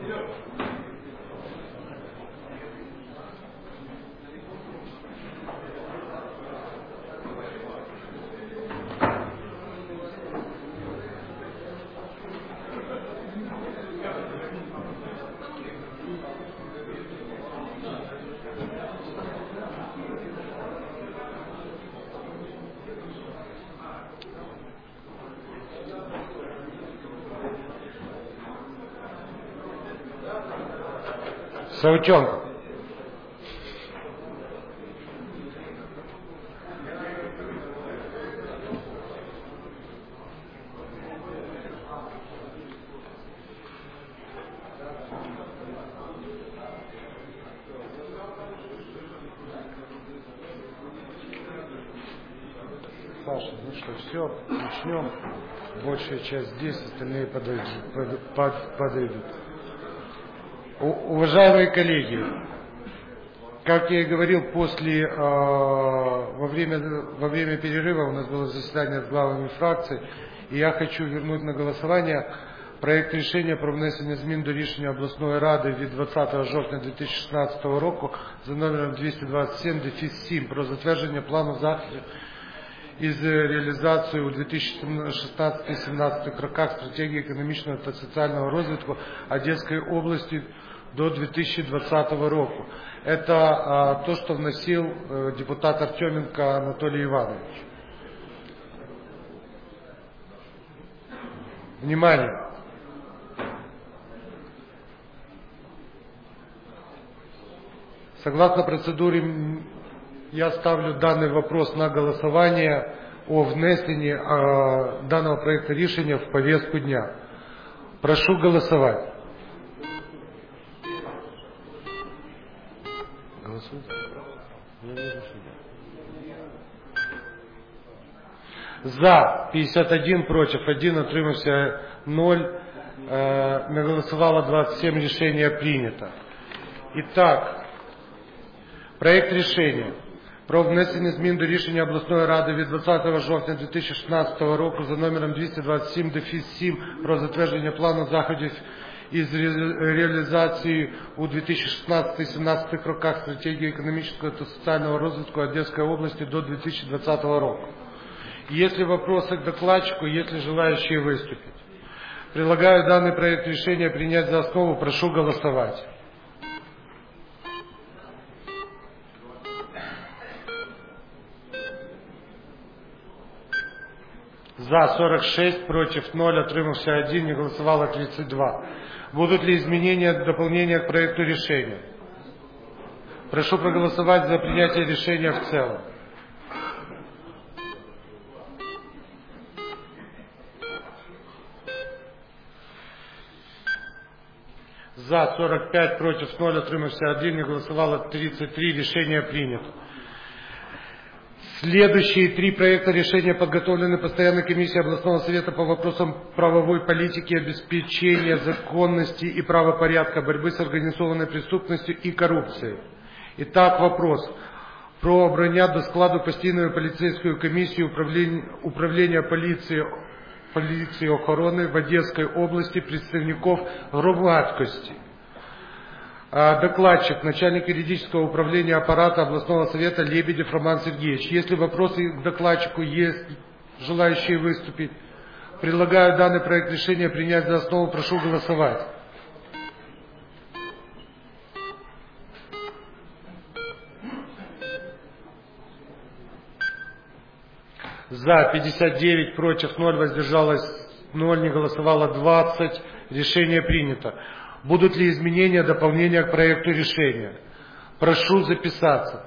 Саутенко. Саша, ну что, все, начнем. Большая часть здесь, остальные подойдут. Уважаемые коллеги, как я и говорил, во время перерыва у нас было заседание с главами фракций, и я хочу вернуть на голосование проект рішення про внесення змін до рішення обласної ради від 20 жовтня 2016 року за номером 227-7 про затвердження плану заходів із реалізації у 2016-2017 роках стратегії економічного та соціального розвитку Одеської області до 2020 року. Это то, что вносил депутат Артеменко Анатолий Иванович. Внимание! Согласно процедуре, я ставлю данный вопрос на голосование о внесении данного проекта решения в повестку дня. Прошу голосовать. За 51, против 1, утримався 0, не голосовало 27, решение принято. Итак, проект рішення про внесення змін до рішення обласної ради від 20 жовтня 2016 року за номером 227-7 про затвердження плану заходів із реалізації у 2016-2017 роках стратегії економічного та соціального розвитку Одеської області до 2020 року. Есть ли вопросы к докладчику, есть ли желающие выступить? Предлагаю данный проект решения принять за основу. Прошу голосовать. За 46, против 0, отримався 1, не голосовало 32. Будут ли изменения, дополнения к проекту решения? Прошу проголосовать за принятие решения в целом. За 45, против 0, отримався 1, не голосовало 33, решение принято. Следующие три проекта решения подготовлены Постоянной комиссией областного совета по вопросам правовой политики, обеспечения законности и правопорядка, борьбы с организованной преступностью и коррупцией. Итак, вопрос про обрання до складу постійної поліцейської комісії управління поліції охорони в Одеській області представников громадськости. Докладчик, начальник юридического управления аппарата областного совета Лебедев Роман Сергеевич. Если вопросы к докладчику, есть желающие выступить, предлагаю данный проект решения принять за основу. Прошу голосовать. За 59, против 0, воздержалось 0, не голосовало 20. Решение принято. Будут ли изменения, дополнения к проекту решения? Прошу записаться.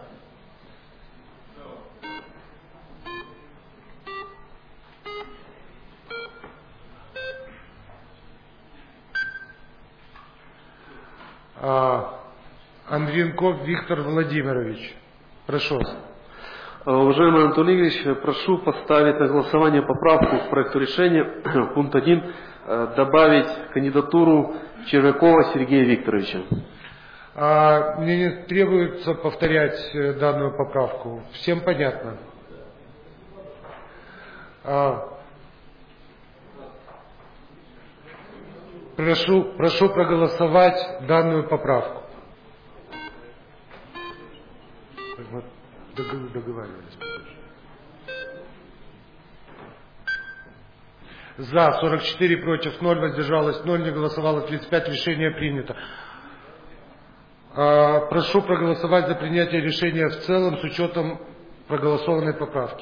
Андренков Виктор Владимирович. Прошу. Уважаемый Анатолий Игоревич, прошу поставить на голосование поправку к проекту решения, пункт 1, добавить кандидатуру Червякова Сергея Викторовича. Мне не требуется повторять данную поправку. Всем понятно? Прошу проголосовать данную поправку. Договаривались. За 44, против 0, воздержалось 0, не голосовало 35, решение принято. Прошу проголосовать за принятие решения в целом с учетом проголосованной поправки.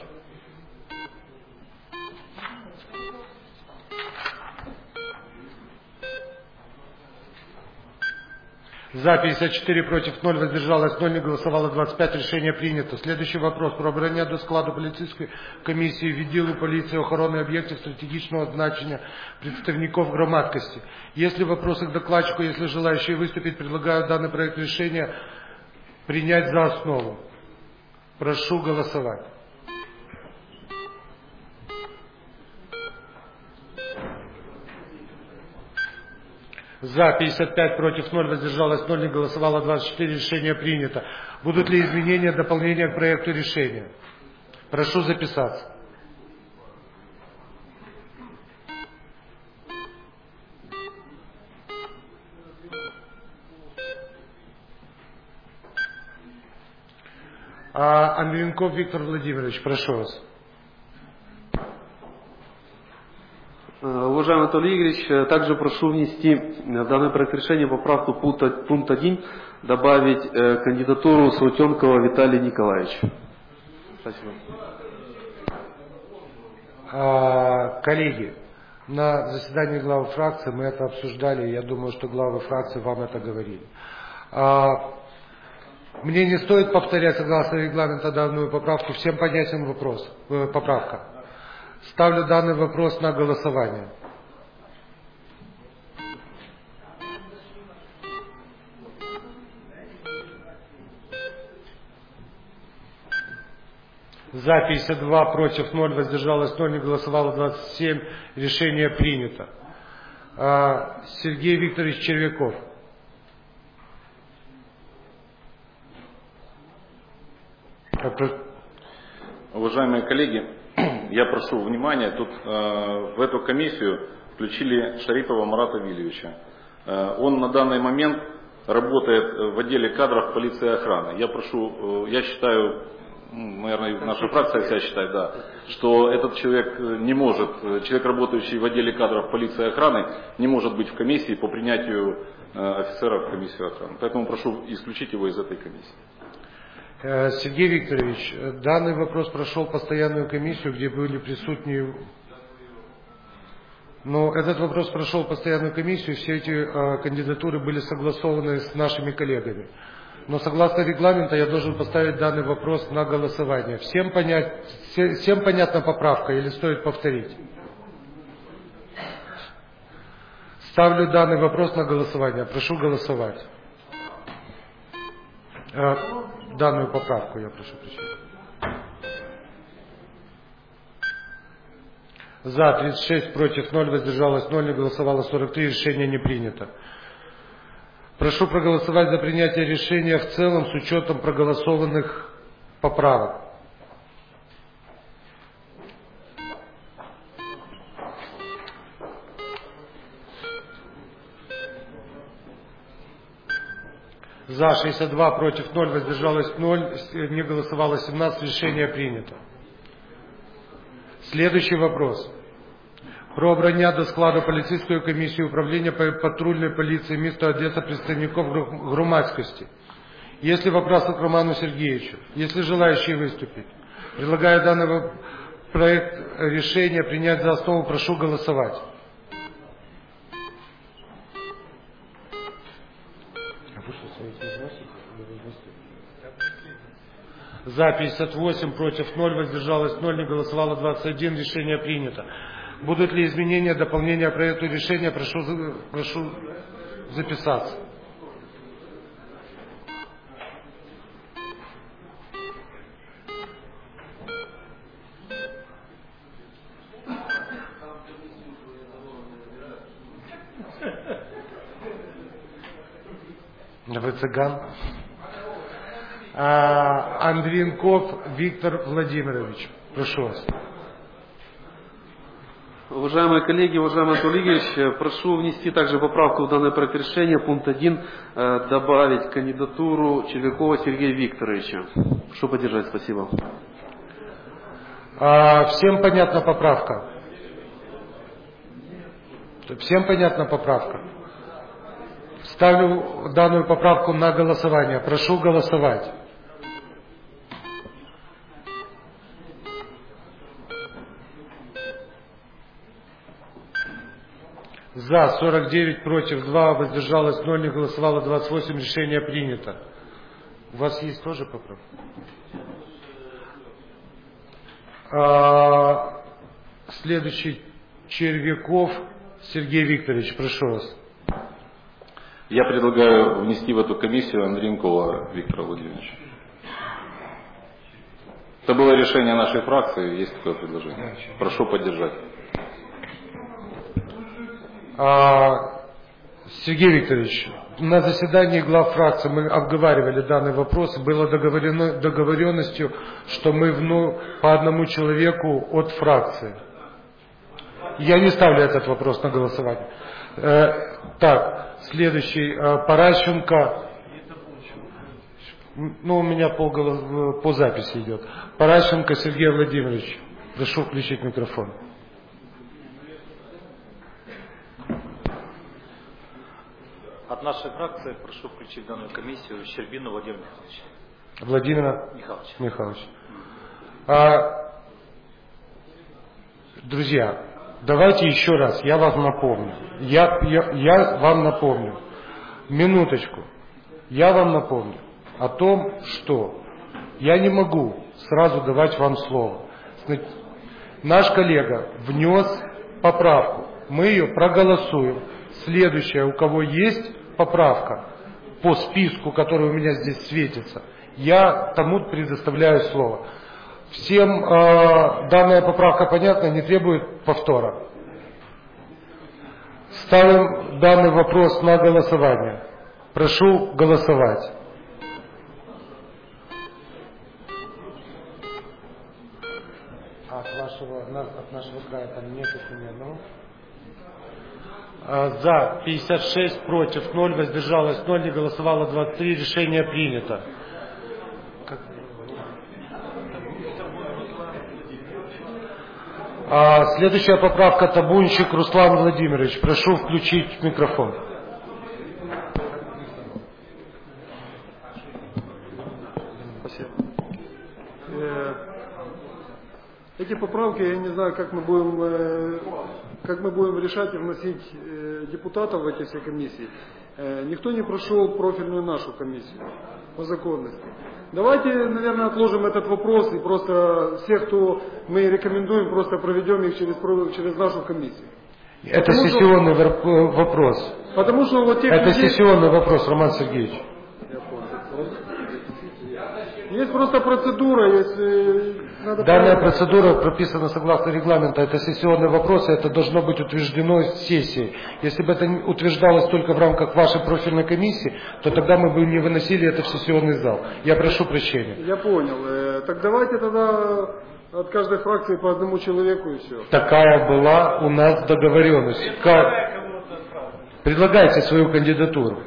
За 54, против 0, воздержалось 0, не голосовало 25, решение принято. Следующий вопрос. Про обрання до складу поліцейської комісії відділу поліції охорони об'єктів стратегічного значення представников громадскости. Есть ли вопросы к докладчику? Если желающие выступить, предлагаю данный проект решения принять за основу. Прошу голосовать. За 55, против 0, воздержалось 0, не голосовало 24, решение принято. Будут ли изменения, дополнения к проекту решения? Прошу записаться. Андренков Виктор Владимирович, прошу вас. Уважаемый Анатолий Игоревич, также прошу внести в данный проект решения поправку пункт 1, добавить кандидатуру Саутенкова Виталия Николаевича. Спасибо. Коллеги, на заседании главы фракции мы это обсуждали, я думаю, что главы фракции вам это говорили. Мне не стоит повторять, согласно регламенту, данную поправку, всем понятен вопрос, поправка. Ставлю данный вопрос на голосование. За 52, против 0, воздержалось 0, не голосовало 27, решение принято. Сергей Викторович Червяков. Уважаемые коллеги, я прошу внимания, тут в эту комиссию включили Шарипова Марата Вильевича. Он на данный момент работает в отделе кадров полиции и охраны. Я считаю, наверное, наша фракция вся считает, да, что этот человек не может, человек, работающий в отделе кадров полиции и охраны, не может быть в комиссии по принятию офицеров в комиссию охраны. Поэтому прошу исключить его из этой комиссии. Сергей Викторович, данный вопрос прошел постоянную комиссию, где были присутствовали. Но этот вопрос прошел постоянную комиссию, все эти кандидатуры были согласованы с нашими коллегами. Но согласно регламенту я должен поставить данный вопрос на голосование. Всем понятна поправка или стоит повторить? Ставлю данный вопрос на голосование. Прошу голосовать. Данную поправку я прошу прочитать. За 36, против 0, воздержалось 0, не голосовало 43, решение не принято. Прошу проголосовать за принятие решения в целом с учетом проголосованных поправок. За 62, против 0, воздержалось 0, не голосовало 17, решение принято. Следующий вопрос. Про обрання до складу поліцейської комісії управління патрульної поліції міста Одеса представников громадскости. Есть ли вопросы к Роману Сергеевичу? Есть ли желающие выступить? Предлагаю данный проект решения принять за основу. Прошу голосовать. За 58, против 0, воздержалось 0, не голосовало 21, решение принято. Будут ли изменения, дополнения к проекту решения? Прошу записаться. Вы цыган? Андренков Виктор Владимирович. Прошу вас. Уважаемые коллеги, уважаемый Анатолий Игоревич, прошу внести также поправку в данный проект решения, пункт 1, добавить кандидатуру Червякова Сергея Викторовича. Прошу поддержать, спасибо. Всем понятна поправка? Всем понятна поправка? Ставлю данную поправку на голосование. Прошу голосовать. За 49, против 2, воздержалось 0, не голосовало 28, решение принято. У вас есть тоже поправка? Следующий Червяков Сергей Викторович, прошу вас. Я предлагаю внести в эту комиссию Андренкова Виктора Владимировича. Это было решение нашей фракции, есть такое предложение. Прошу поддержать. Сергей Викторович, на заседании глав фракции мы обговаривали данный вопрос, было договоренностью, что мы по одному человеку от фракции. Я не ставлю этот вопрос на голосование. Так, следующий, Паращенко. У меня по записи идет. Паращенко Сергей Владимирович. Прошу включить микрофон. От нашей фракции прошу включить в данную комиссию Щербину Владимира Михайловича. Владимира Михайловича. Друзья, давайте еще раз, я вам напомню. Я вам напомню. Минуточку. Я вам напомню о том, что я не могу сразу давать вам слово. Наш коллега внес поправку. Мы ее проголосуем. Следующее, у кого есть поправка по списку, который у меня здесь светится, я тому предоставляю слово. Всем данная поправка понятна, не требует повтора. Ставим данный вопрос на голосование. Прошу голосовать. От нашего края там нет ни одного. За 56, против 0, воздержалось 0, не голосовало 23, решение принято. Следующая поправка, Табунщик Руслан Владимирович. Прошу включить микрофон. Спасибо. Эти поправки, я не знаю, как мы будем решать и вносить депутатов в эти все комиссии. Никто не прошел профильную нашу комиссию по законности. Давайте, наверное, отложим этот вопрос и просто всех, кто мы рекомендуем, просто проведем их через нашу комиссию. Это сессионный вопрос. Потому что вот тех Это людей... сессионный вопрос, Роман Сергеевич. Есть просто процедура, если надо... Данная процедура прописана согласно регламенту, это сессионный вопрос, и это должно быть утверждено сессией. Если бы это утверждалось только в рамках вашей профильной комиссии, то тогда мы бы не выносили это в сессионный зал. Я прошу прощения. Я понял. Так давайте тогда от каждой фракции по одному человеку и все. Такая была у нас договоренность. Предлагайте свою кандидатуру.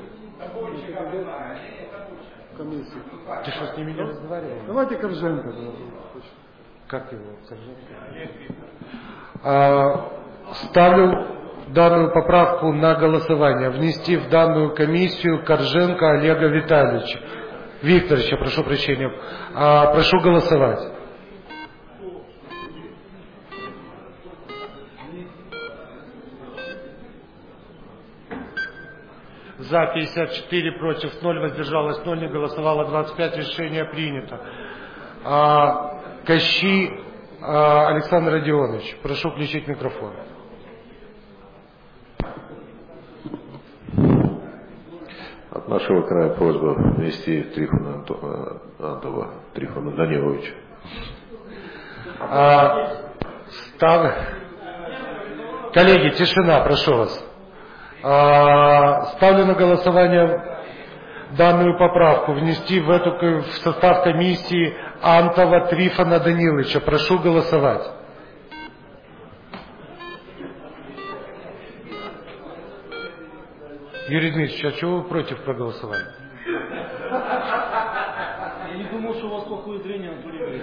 Комиссию. Ты что, с ними не разговаривал? Давайте Корженко. Как его? Ставлю данную поправку на голосование. Внести в данную комиссию Корженко Олега Викторовича, прошу прощения. Прошу голосовать. За 54, против 0, воздержалось 0, не голосовало 25, решение принято. Кащи Александр Родионович, прошу включить микрофон. От нашего края просьба внести Трифона Даниловича. Коллеги, тишина, прошу вас. Ставлю на голосование данную поправку. Внести в состав комиссии Антова Трифона Даниловича. Прошу голосовать. Юрий Дмитриевич, а чего вы против проголосовали? Я не думал, что у вас плохое зрение, Анатолий Игоревич.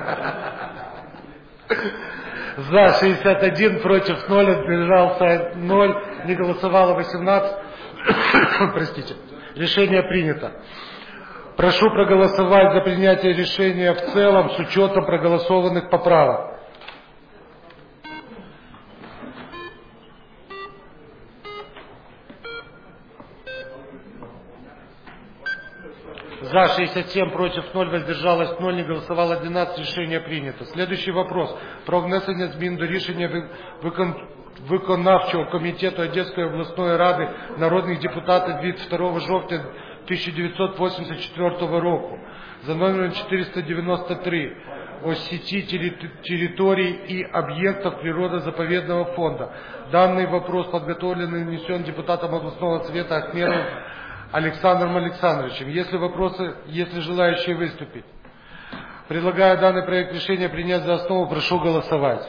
За 61, против 0, воздержался 0, не голосовало 18. Простите. Решение принято. Прошу проголосовать за принятие решения в целом с учетом проголосованных поправок. За 67, против 0, воздержалось 0, не голосовало 12, решение принято. Следующий вопрос. Про внесення змін до рішення виконавчого комітету Одеської обласної ради народних депутатів від 2 жовтня 1984 року за номером 493 о сети территорий и объектов природозаповедного фонда. Данный вопрос подготовлен и внесен депутатом областного совета Ахмеровым Александром Александровичем. Если вопросы, если желающие выступить. Предлагаю данный проект решения принять за основу. Прошу голосовать.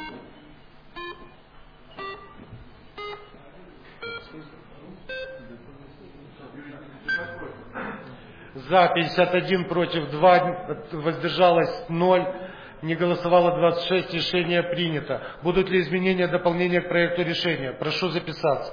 За 51, против 2, воздержалось 0, не голосовало 26, решение принято. Будут ли изменения, дополнения к проекту решения? Прошу записаться.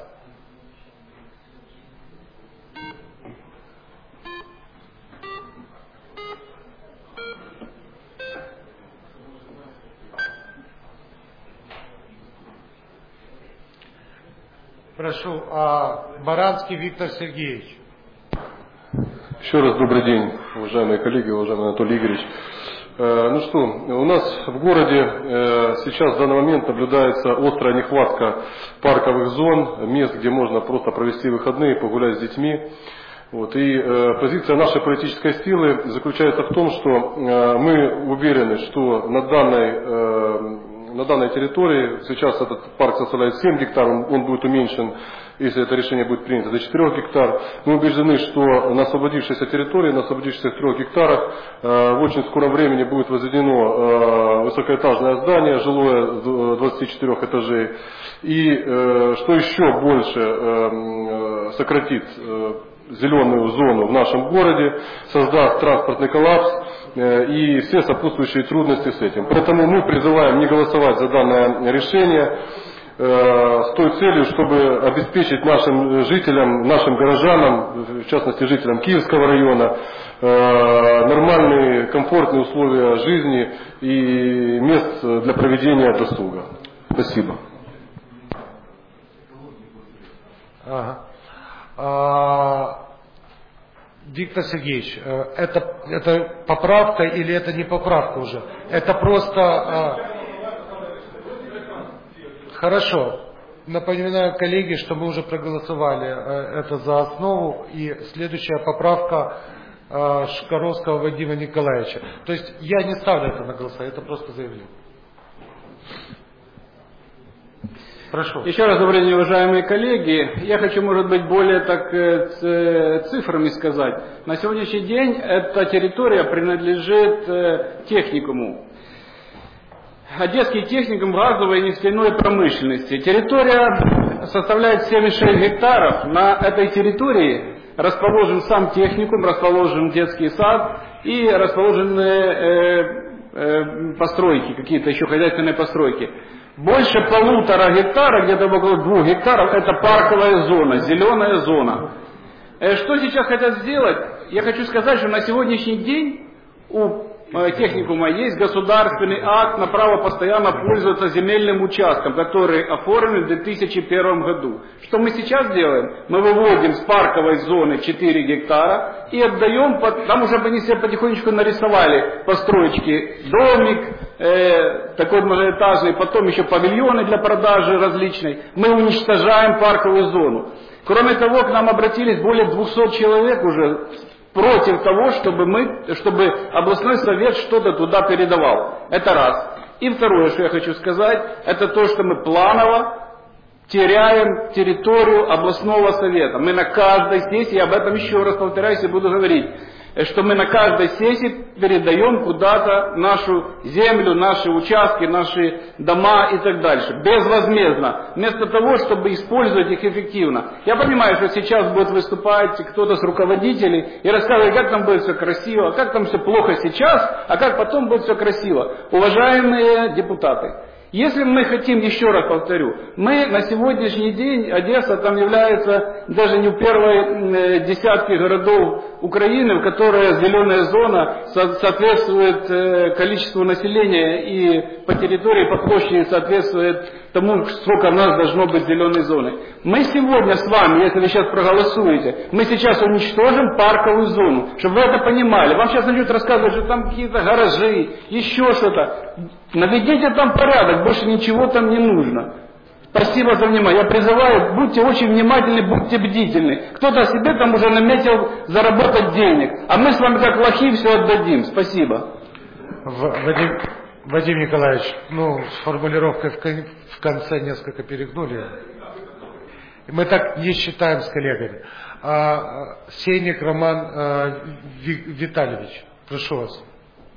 Прошу, Баранский Виктор Сергеевич. Еще раз добрый день, уважаемые коллеги, уважаемый Анатолий Игоревич. Ну что, у нас в городе сейчас в данный момент наблюдается острая нехватка парковых зон, мест, где можно просто провести выходные, погулять с детьми. Вот. И позиция нашей политической силы заключается в том, что мы уверены, что на данной территории, сейчас этот парк составляет 7 гектаров, он будет уменьшен, если это решение будет принято, до 4 гектар. Мы убеждены, что на освободившейся территории, на освободившихся 3 гектарах в очень скором времени будет возведено высокоэтажное здание, жилое 24 этажей. И что еще больше сократит зеленую зону в нашем городе, создаст транспортный коллапс и все сопутствующие трудности с этим. Поэтому мы призываем не голосовать за данное решение с той целью, чтобы обеспечить нашим жителям, нашим горожанам, в частности жителям Киевского района, нормальные, комфортные условия жизни и мест для проведения досуга. Спасибо. Виктор Сергеевич, это поправка или это не поправка уже? Это просто... Хорошо. Напоминаю, коллеги, что мы уже проголосовали это за основу, и следующая поправка Шкаровского Вадима Николаевича. То есть я не ставлю это на голосование, это просто заявление. Прошу. Еще раз добрый день, уважаемые коллеги. Я хочу, может быть, более так цифрами сказать. На сегодняшний день эта территория принадлежит техникуму. Одесский техникум газовой и нефтяной промышленности. Территория составляет 76 гектаров. На этой территории расположен сам техникум, расположен детский сад и расположены постройки, какие-то еще хозяйственные постройки. Больше 1,5 гектара, где-то около 2 гектаров, это парковая зона, зеленая зона. Что сейчас хотят сделать? Я хочу сказать, что на сегодняшний день у техникума есть государственный акт на право постоянно пользоваться земельным участком, который оформлен в 2001 году. Что мы сейчас делаем? Мы выводим с парковой зоны 4 гектара и отдаем, там уже они себе потихонечку нарисовали построечки, домик, такой многоэтажный, потом еще павильоны для продажи различной. Мы уничтожаем парковую зону. Кроме того, к нам обратились более 200 человек уже против того, чтобы областной совет что-то туда передавал. Это раз. И второе, что я хочу сказать, это то, что мы планово теряем территорию областного совета. Мы на каждой сессии, об этом еще раз повторяюсь и буду говорить, что мы на каждой сессии передаем куда-то нашу землю, наши участки, наши дома и так дальше, безвозмездно, вместо того, чтобы использовать их эффективно. Я понимаю, что сейчас будет выступать кто-то с руководителей и рассказывать, как там будет все красиво, как там все плохо сейчас, а как потом будет все красиво. Уважаемые депутаты, если мы хотим, еще раз повторю, мы на сегодняшний день, Одесса там является даже не в первой десятке городов Украины, в которой зеленая зона соответствует количеству населения и по территории, по площади соответствует тому, сколько у нас должно быть зеленой зоны. Мы сегодня с вами, если вы сейчас проголосуете, мы сейчас уничтожим парковую зону, чтобы вы это понимали. Вам сейчас начнут рассказывать, что там какие-то гаражи, еще что-то. Наведите там порядок, больше ничего там не нужно. Спасибо за внимание. Я призываю, будьте очень внимательны, будьте бдительны. Кто-то себе там уже наметил заработать денег, а мы с вами как лохи все отдадим. Спасибо. Вадим Николаевич, с формулировкой в конце несколько перегнули. Мы так не считаем с коллегами. Сенник Роман Витальевич, прошу вас.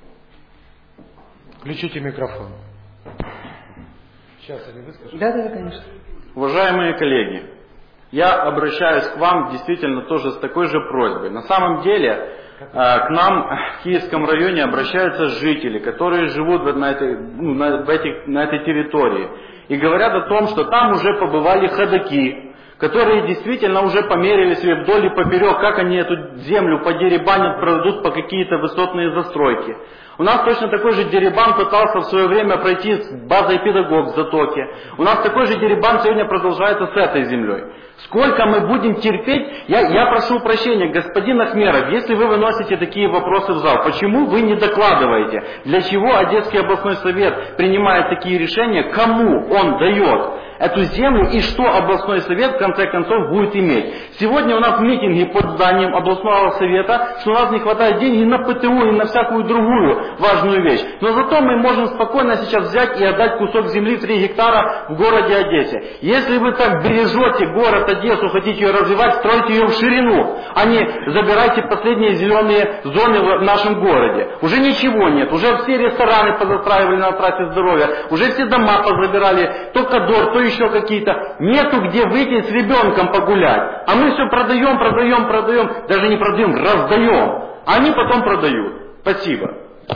Включите микрофон. Сейчас они выскажут. Да, конечно. Уважаемые коллеги, я обращаюсь к вам действительно тоже с такой же просьбой. На самом деле, к нам в Киевском районе обращаются жители, которые живут на этой территории. И говорят о том, что там уже побывали ходаки, которые действительно уже померили себе вдоль и поперек, как они эту землю подеребанят, продадут по какие-то высотные застройки. У нас точно такой же деребан пытался в свое время пройти с базой педагог в Затоке. У нас такой же деребан сегодня продолжается с этой землей. Сколько мы будем терпеть? Я прошу прощения, господин Ахмеров, если вы выносите такие вопросы в зал, почему вы не докладываете, для чего Одесский областной совет принимает такие решения, кому он дает эту землю и что областной совет в конце концов будет иметь. Сегодня у нас митинги под зданием областного совета, что у нас не хватает денег на ПТУ и на всякую другую важную вещь. Но зато мы можем спокойно сейчас взять и отдать кусок земли 3 гектара в городе Одессе. Если вы так бережете город Одессу, хотите ее развивать, стройте ее в ширину, а не забирайте последние зеленые зоны в нашем городе. Уже ничего нет, уже все рестораны позастраивали на трассе здоровья, уже все дома позабирали, то Кадор, то еще какие-то. Нету где выйти с ребенком погулять. А мы все продаем, даже не продаем, раздаем. А они потом продают. Спасибо.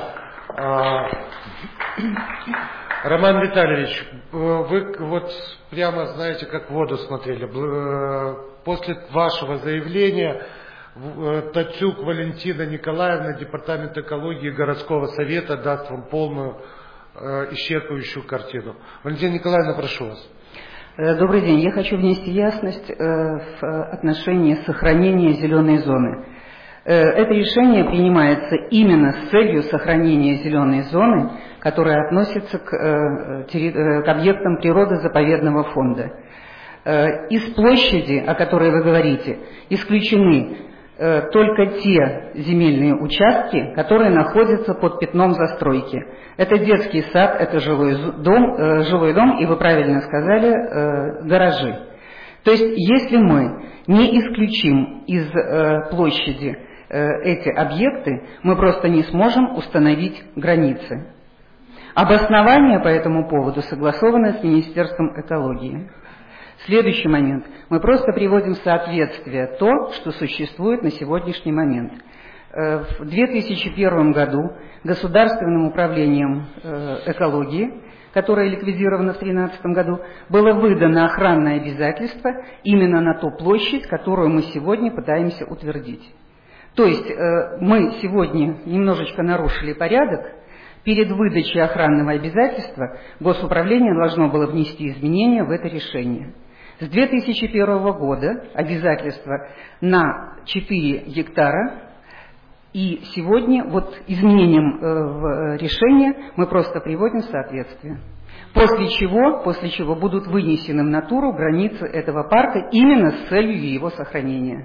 Роман Витальевич, вы вот прямо знаете, как в воду смотрели. После вашего заявления Тацюк Валентина Николаевна, Департамент экологии городского совета, даст вам полную исчерпывающую картину. Валентина Николаевна, прошу вас. Добрый день. Я хочу внести ясность в отношении сохранения зеленой зоны. Это решение принимается именно с целью сохранения зеленой зоны, которая относится к объектам природозаповедного фонда. Из площади, о которой вы говорите, исключены только те земельные участки, которые находятся под пятном застройки. Это детский сад, это жилой дом и, вы правильно сказали, гаражи. То есть, если мы не исключим из площади эти объекты, мы просто не сможем установить границы. Обоснование по этому поводу согласовано с Министерством экологии. Следующий момент. Мы просто приводим в соответствие то, что существует на сегодняшний момент. В 2001 году Государственным управлением экологии, которое ликвидировано в 2013 году, было выдано охранное обязательство именно на ту площадь, которую мы сегодня пытаемся утвердить. То есть мы сегодня немножечко нарушили порядок. Перед выдачей охранного обязательства Госуправление должно было внести изменения в это решение. С 2001 года обязательство на 4 гектара, и сегодня вот изменением в решение мы просто приводим в соответствие. После чего будут вынесены в натуру границы этого парка именно с целью его сохранения.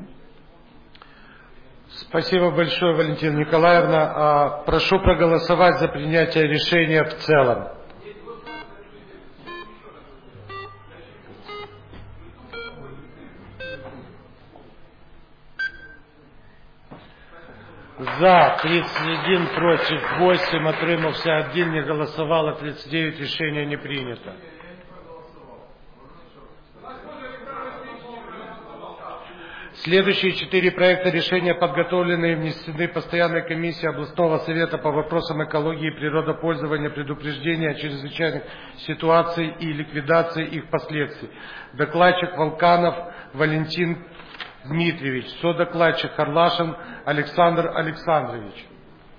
Спасибо большое, Валентина Николаевна. Прошу проголосовать за принятие решения в целом. За 31, против 8, отримався 1, не голосовало 39, решение не принято. Следующие 4 проекта решения подготовлены и внесены Постоянной комиссией областного совета по вопросам экологии и природопользования, предупреждения о чрезвычайных ситуациях и ликвидации их последствий. Докладчик Волканов Валентин Дмитриевич, содокладчик Харлашин Александр Александрович.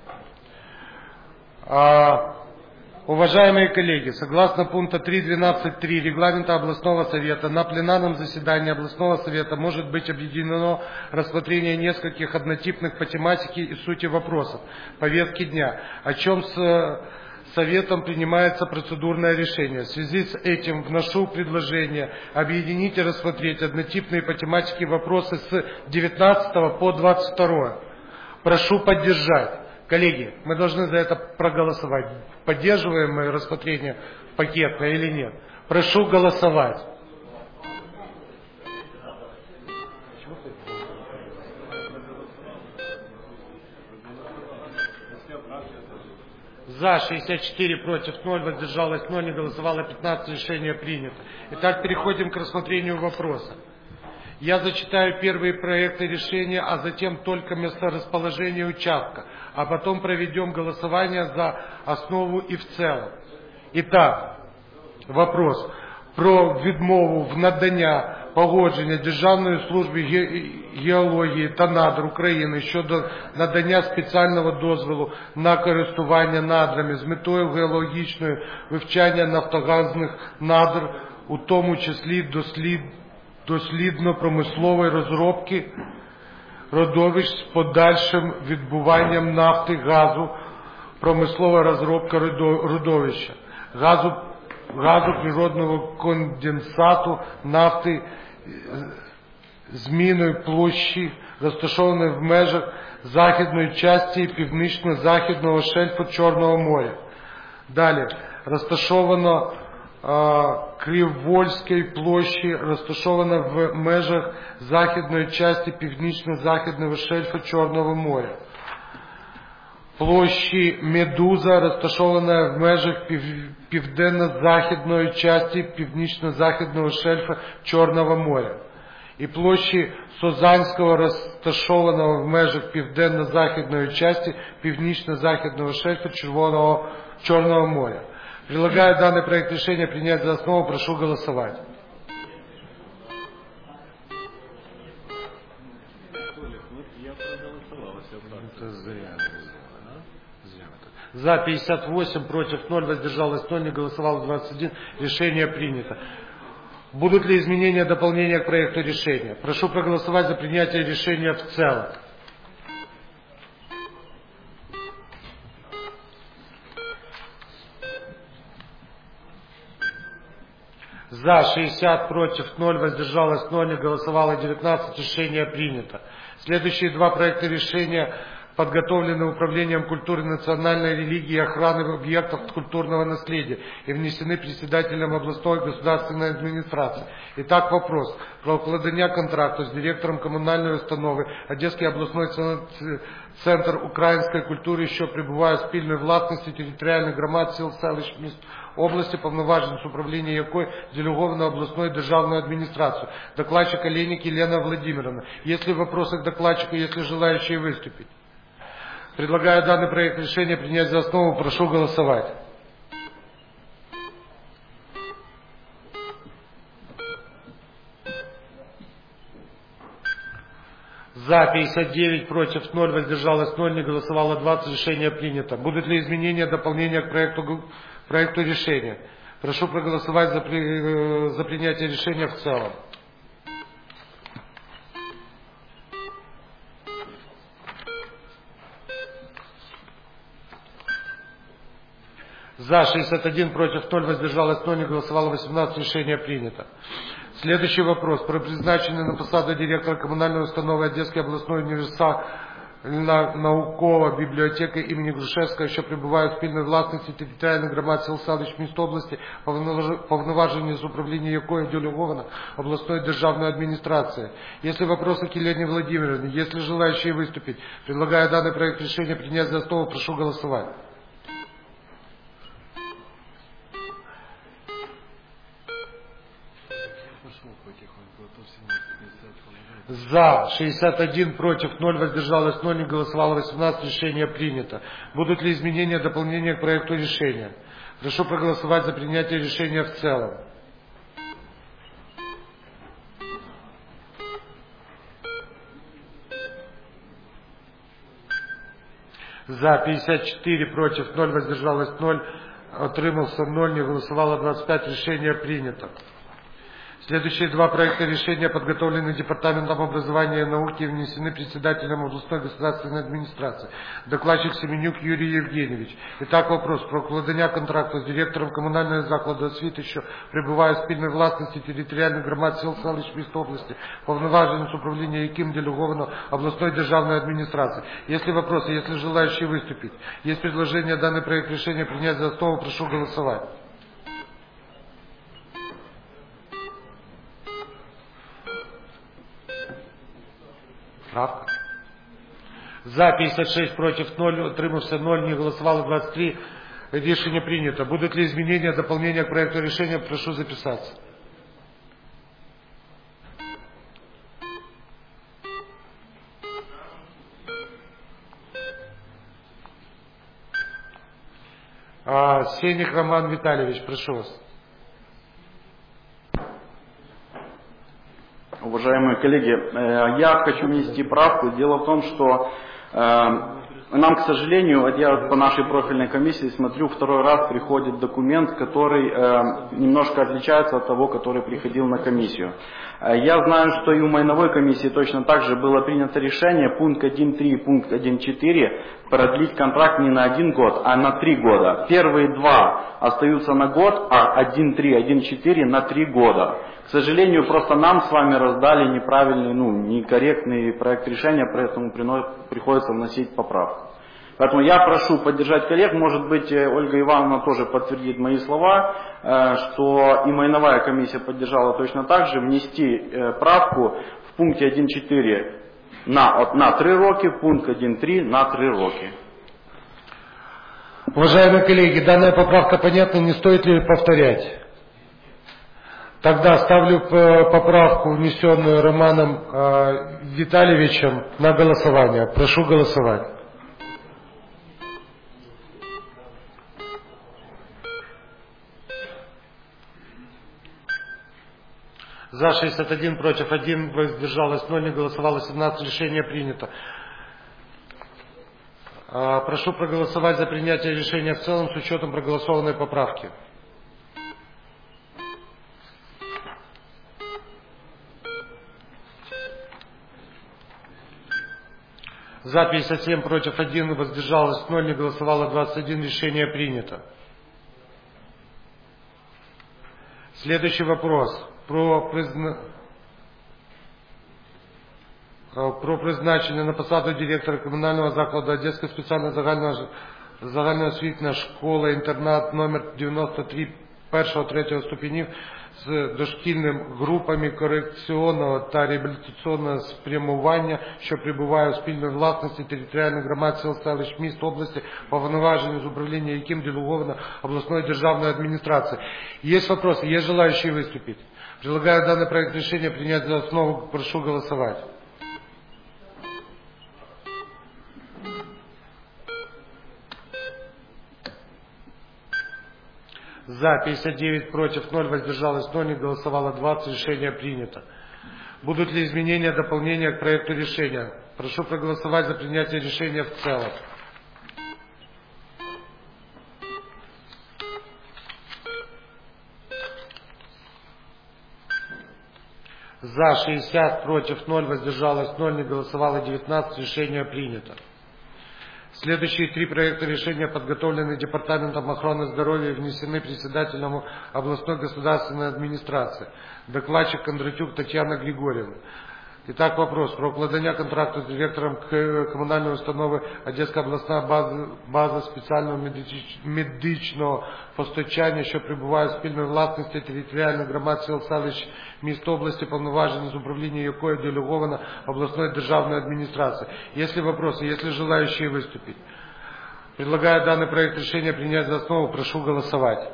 Уважаемые коллеги, согласно пункта 3.12.3 регламента областного совета, на пленарном заседании областного совета может быть объединено рассмотрение нескольких однотипных по тематике и сути вопросов повестки дня, о чем с Советом принимается процедурное решение. В связи с этим вношу предложение объединить и рассмотреть однотипные по тематике вопросы с 19 по 22. Прошу поддержать. Коллеги, мы должны за это проголосовать. Поддерживаем мы рассмотрение пакетно или нет? Прошу голосовать. За 64, против 0, воздержалось 0, не голосовало 15, решение принято. Итак, переходим к рассмотрению вопроса. Я зачитаю первые проекты решения, а затем только месторасположение участка, а потом проведем голосование за основу и в целом. Итак, вопрос про відмову в надання погодження Державної служби геології та надр України щодо надання спеціального дозволу на користування надрами з метою геологічного вивчання нафтогазних надр, у тому числі дослідно-промислової розробки родовищ з подальшим відбуванням нафти, газу, промислова розробка родовища, газу природного конденсату, нафти, зміною площі, розташованої в межах західної частини північно-західного шельфу Чорного моря. Далі, розташовано Кривольської площі, розташована в межах західної частини північно-західного шельфу Чорного моря. Площі Медуза, розташована в межах південно-західної частини північно-західного шельфу Чорного моря. І площі Созанського, розташованого в межах південно-західної частини північно-західного шельфу Чорного моря. Предлагаю данный проект решения принять за основу. Прошу голосовать. За 58, против 0, воздержалось 0, не голосовало 21. Решение принято. Будут ли изменения, дополнения к проекту решения? Прошу проголосовать за принятие решения в целом. За 60, против 0, воздержалось 0, не голосовало 19, решение принято. Следующие два проекта решения подготовлены Управлением культуры, национальной религии и охраны объектов культурного наследия и внесены председателем областной государственной администрации. Итак, вопрос про укладення контракту с директором коммунальной установы Одесский областной центр української культури, що перебуває в спільній власності територіальних громад сіл, селищ, міст области, повноважень з управління якої делеговано областной державной администрацией. Докладчик Олейник Елена Владимировна. Есть ли вопросы к докладчику, есть ли желающие выступить? Предлагаю данный проект решения принять за основу. Прошу голосовать. За 59, против 0, воздержалось 0, не голосовало 20, решение принято. Будут ли изменения, дополнения к проекту решения? Прошу проголосовать за принятие решения в целом. За 61, против 0, воздержалось 0, не голосовало 18, решение принято. Следующий вопрос. Про призначение на посаду директора коммунальной установы Одесский областной наукова бібліотека імені Грушевського, що прибуває у спільної власності територіальних громад сіл, селищ, міст області, повноваження з управління якої делеговано областной державной администрации. Если вопросы к Елене Владимировне, если желающие выступить, предлагаю данный проект решения принять за основу, прошу голосовать. За 61, против 0, воздержалось 0, не голосовало 18, решение принято. Будут ли изменения, дополнения к проекту решения? Прошу проголосовать за принятие решения в целом. За 54, против 0, воздержалось 0, утримался 0, не голосовало 25, решение принято. Следующие два проекта решения подготовлены Департаментом образования и науки и внесены председателем областной государственной администрации. Докладчик Семенюк Юрий Евгеньевич. Итак, вопрос про укладення контракту з директором комунального закладу освіти, що прибуває в спільної власності територіальних громад сіл, селищ, міст області, повноважень з управління яким делеговано областной державной администрации. Если вопросы, если желающие выступить, есть предложение данный проект решения принять за основу, прошу голосовать. Правка. За 56, против 0, утримався 0, не голосовало 23. Решение принято. Будут ли изменения, дополнения к проекту решения? Прошу записаться. Сенник Роман Витальевич, прошу вас. Уважаемые коллеги, я хочу внести правку. Дело в том, что нам, к сожалению, вот я по нашей профильной комиссии смотрю, второй раз приходит документ, который немножко отличается от того, который приходил на комиссию. Я знаю, что и у майновой комиссии точно так же было принято решение пункт 1.3 и пункт 1.4 продлить контракт не на 1 год, а на 3 года. Первые два остаются на год, а 1.3, 1.4 на 3 года. К сожалению, просто нам с вами раздали неправильный, некорректный проект решения, поэтому приходится вносить поправку. Поэтому я прошу поддержать коллег, может быть, Ольга Ивановна тоже подтвердит мои слова, что и майновая комиссия поддержала точно так же, внести правку в пункте 1.4 на 3 роки, пункт 1.3 на 3 роки. Уважаемые коллеги, данная поправка понятна, не стоит ли повторять? Тогда ставлю поправку, внесенную Романом Витальевичем, на голосование. Прошу голосовать. За 61, против 1, воздержалось 0, не голосовало 17, решение принято. Прошу проголосовать за принятие решения в целом с учетом проголосованной поправки. За 57, против 1, воздержалось 0, не голосовало 21, решение принято. Следующий вопрос. Про призначення на посаду директора комунального закладу Одеської спеціальної загальноосвітньої школи-інтернат номер 93 1-3 ступенів з дошкільними групами корекційного та реабілітаційного спрямування, що прибуває у спільної власності територіальних громад сіл, селищ, міст області, повноваження з управління яким делеговано областной державной администрации. Есть вопросы? Есть желающие выступить? Предлагаю данный проект решения принять за основу. Прошу голосовать. За 59, против 0, воздержалось 0, не голосовало 20, решение принято. Будут ли изменения, дополнения к проекту решения? Прошу проголосовать за принятие решения в целом. За 60, против 0, воздержалось 0, не голосовало 19, решение принято. Следующие три проекта решения подготовлены Департаментом охраны здоровья и внесены председателем областной государственной администрации. Докладчик Кондратюк Татьяна Григорьевна. Итак, вопрос про укладення контракту з директором комунальної установи Одеська обласна база спеціального медичного постачання, що перебуває в спільній власності територіальних громад сіл, селищ, міст області, повноваження з управління якої делеговано обласною державною адміністрацією. Если вопросы, если желающие выступить. Предлагаю данный проект решения принять за основу, прошу голосовать.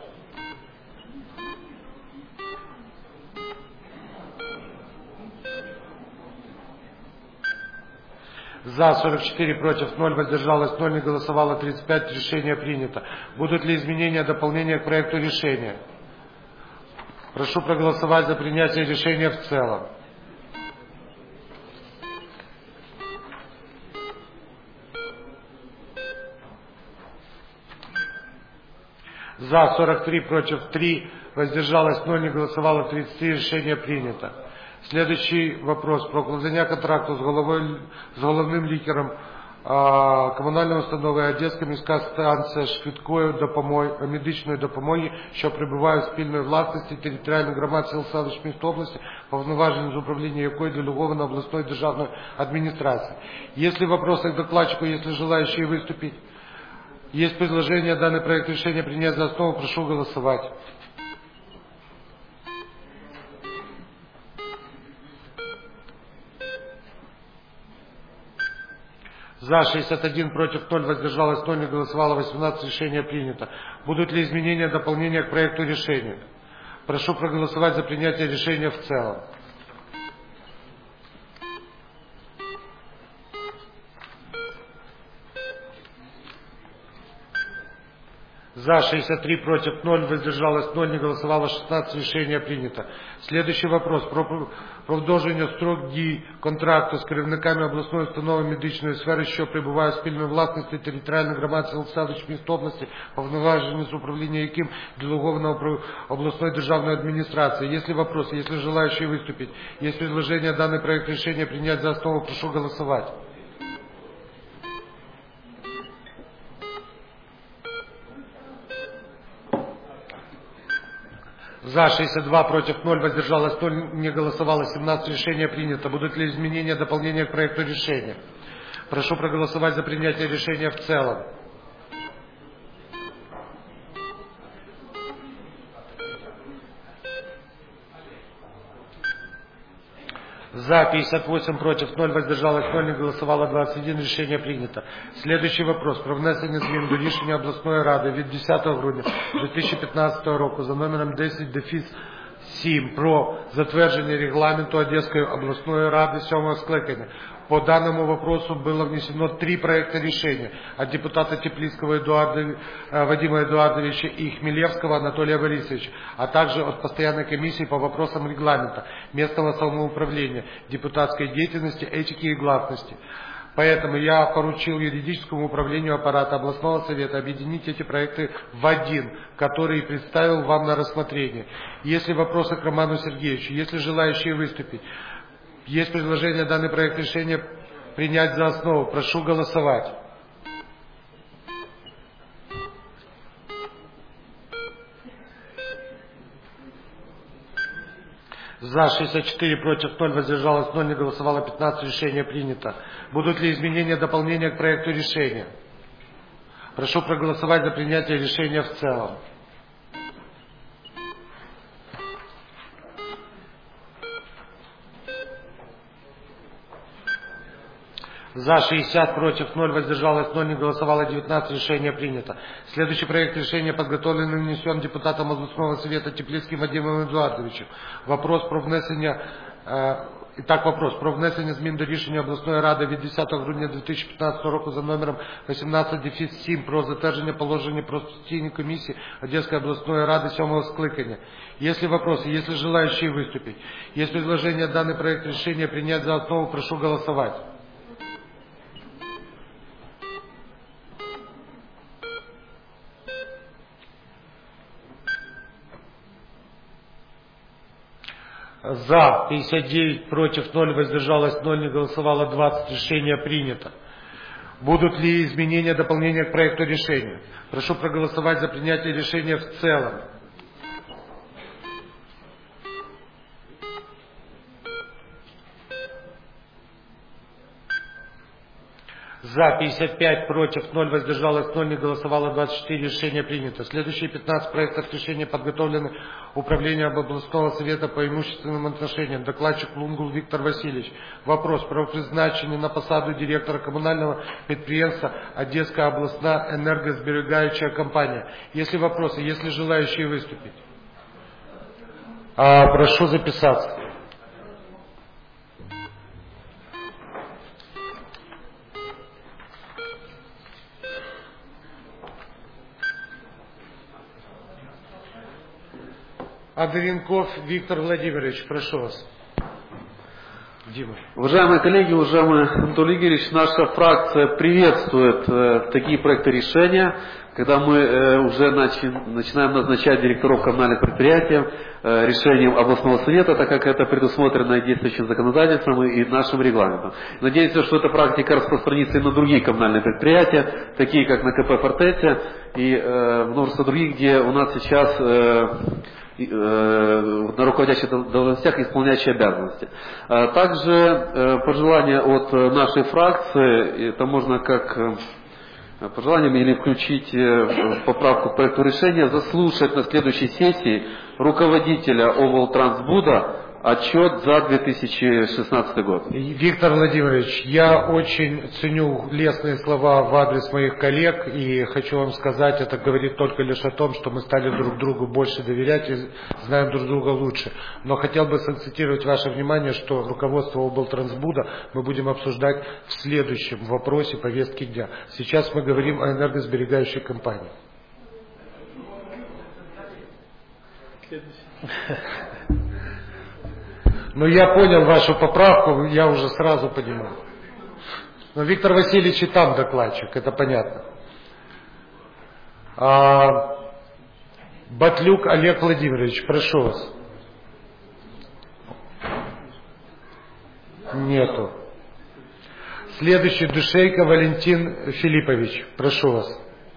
За 44, против 0, воздержалось 0, не голосовало 35, решение принято. Будут ли изменения, дополнения к проекту решения? Прошу проголосовать за принятие решения в целом. За 43, против 3, воздержалось 0, не голосовало 33, решение принято. Следующий вопрос про укладення контракту з головним лікарем комунальної установи Одеська міська станція швидкої медичної допомоги, що перебуває в спільної власності територіальних громад сіл, селищ, міст області, повноваження з управління якої делеговано обласною державною адміністрацією. Если вопросы к докладчику, если желающие выступить, есть предложение данный проект решения принять за основу, прошу голосовать. За 61, против 0, воздержалось 0, не голосовало 18, решение принято. Будут ли изменения, дополнения к проекту решения? Прошу проголосовать за принятие решения в целом. За 63, против 0, воздержалось 0, не голосовало 16, решение принято. Следующий вопрос про продовження строк дій контракту з керівниками обласної установи медичної сфери, що перебувають в спільної власності територіальних громад сіл, селищ, міст області, повноваження з управління яким делеговано обласної державної адміністрації. Если вопросы, если желающие выступить, есть предложение данный проект решения принять за основу, прошу голосовать. За 62, против 0, воздержалось 0, не голосовало 17, решение принято. Будут ли изменения, дополнения к проекту решения? Прошу проголосовать за принятие решения в целом. За 58, против 0, воздержалось 0, не голосовало 21, решение принято. Следующий вопрос про внесення змін до рішення обласної ради від 10 грудня 2015 року за номером 10-7 про затвердження регламенту Одеської обласної ради 7 скликання. По данному вопросу было внесено 3 проекта решения от депутата Теплицкого Вадима Эдуардовича и Хмелевского Анатолия Борисовича, а также от постоянной комиссии по вопросам регламента, местного самоуправления, депутатской деятельности, этики и гласности. Поэтому я поручил юридическому управлению аппарата областного совета объединить эти проекты в один, который представил вам на рассмотрение. Если вопросы к Роману Сергеевичу, если желающие выступить, есть предложение данный проект решения принять за основу. Прошу голосовать. За 64, против 0, воздержалось 0, не голосовало 15, решение принято. Будут ли изменения, дополнения к проекту решения? Прошу проголосовать за принятие решения в целом. За 60, против 0, воздержалось 0, не голосовало 19, решение принято. Следующий проект решения подготовлен и внесен депутатом областного совета Теплицким Вадимом Эдуардовичем. Вопрос про внесення змін до рішення обласної ради від 10 грудня 2015 року за номером 18-7 про затвердження положення про постійні комісії Одеської обласної ради 7 скликання. Если вопросы, если желающие выступить, есть предложение данный проект решения принять за основу, прошу голосовать. За 59, против 0, воздержалось 0, не голосовало 20, решение принято. Будут ли изменения, дополнения к проекту решения? Прошу проголосовать за принятие решения в целом. За 55, против 0, воздержалось 0, не голосовало 24. Решение принято. Следующие 15 проектов решения подготовлены Управлением областного совета по имущественным отношениям. Докладчик Лунгул Виктор Васильевич. Вопрос про призначение на посаду директора коммунального предприятия Одесская областная энергосберегающая компания. Есть ли вопросы, есть ли желающие выступить? Прошу записаться. Адовенков Виктор Владимирович, прошу вас. Дима. Уважаемые коллеги, уважаемый Анатолий Игоревич, наша фракция приветствует такие проекты решения, когда мы уже начинаем назначать директоров коммунальных предприятий решением областного совета, так как это предусмотрено действующим законодательством и нашим регламентом. Надеемся, что эта практика распространится и на другие коммунальные предприятия, такие как на КП «Фортеця» и множество других, где у нас сейчас на руководящих должностях исполняющие обязанности. Также пожелание от нашей фракции, это можно как пожеланием или включить в поправку к проекту решения, заслушать на следующей сессии руководителя облтрансбуда отчет за 2016 год. Виктор Владимирович, я очень ценю лестные слова в адрес моих коллег и хочу вам сказать, это говорит только лишь о том, что мы стали друг другу больше доверять и знаем друг друга лучше. Но хотел бы сакцентировать ваше внимание, что руководство облтрансбуда мы будем обсуждать в следующем вопросе повестки дня. Сейчас мы говорим о энергосберегающей компании. Но я понял вашу поправку, я уже сразу понимаю. Но Виктор Васильевич и там докладчик, это понятно. Батлюк Олег Владимирович, прошу вас. Нету. Следующий Душейко Валентин Филиппович, прошу вас.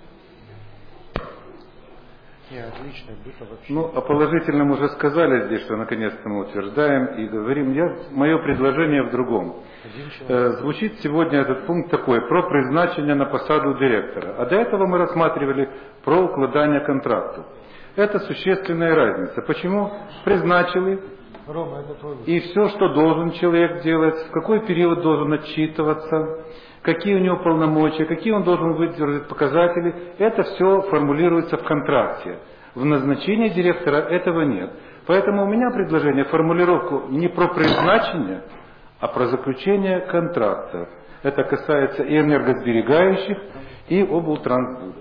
Отлично, ну, о положительном уже сказали здесь, что наконец-то мы утверждаем и говорим. Мое предложение в другом. Звучит сегодня этот пункт такой, про призначение на посаду директора. А до этого мы рассматривали про укладание контракту. Это существенная разница. Почему? Призначили, Рома, это твой и все, что должен человек делать, в какой период должен отчитываться, какие у него полномочия, какие он должен выдержать показатели, это все формулируется в контракте. В назначении директора этого нет. Поэтому у меня предложение формулировку не про призначение, а про заключение контракта. Это касается и энергосберегающих, и облтрансбуда.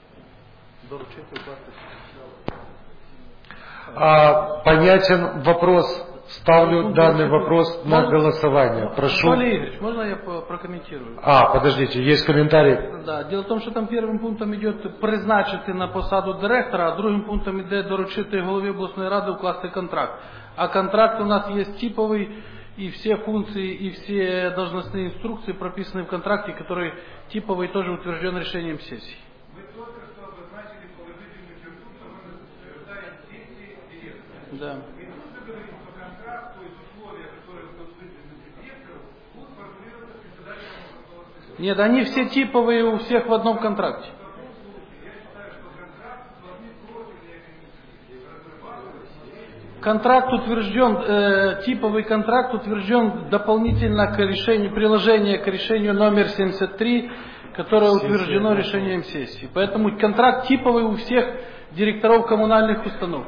Понятен вопрос. Ставлю данный вопрос на голосование. Прошу. Анатолий Игоревич, можно я прокомментирую? Подождите, есть комментарий? Да, дело в тому, що там першим пунктом йде призначити на посаду директора, а другим пунктом йде доручити голові обласної ради укласти контракт. А контракт у нас є типовий, и все функции, и все должностные инструкции прописаны в контракте, который типовый тоже утвержден решением сессии. Вы только что обозначили положительную черту, что мы утверждаем сессии директора. Да. Нет, они все типовые у всех в одном контракте. Контракт утвержден, типовый контракт утвержден дополнительно к решению, приложение к решению номер 73, которое утверждено решением сессии. Поэтому контракт типовый у всех директоров коммунальных установ.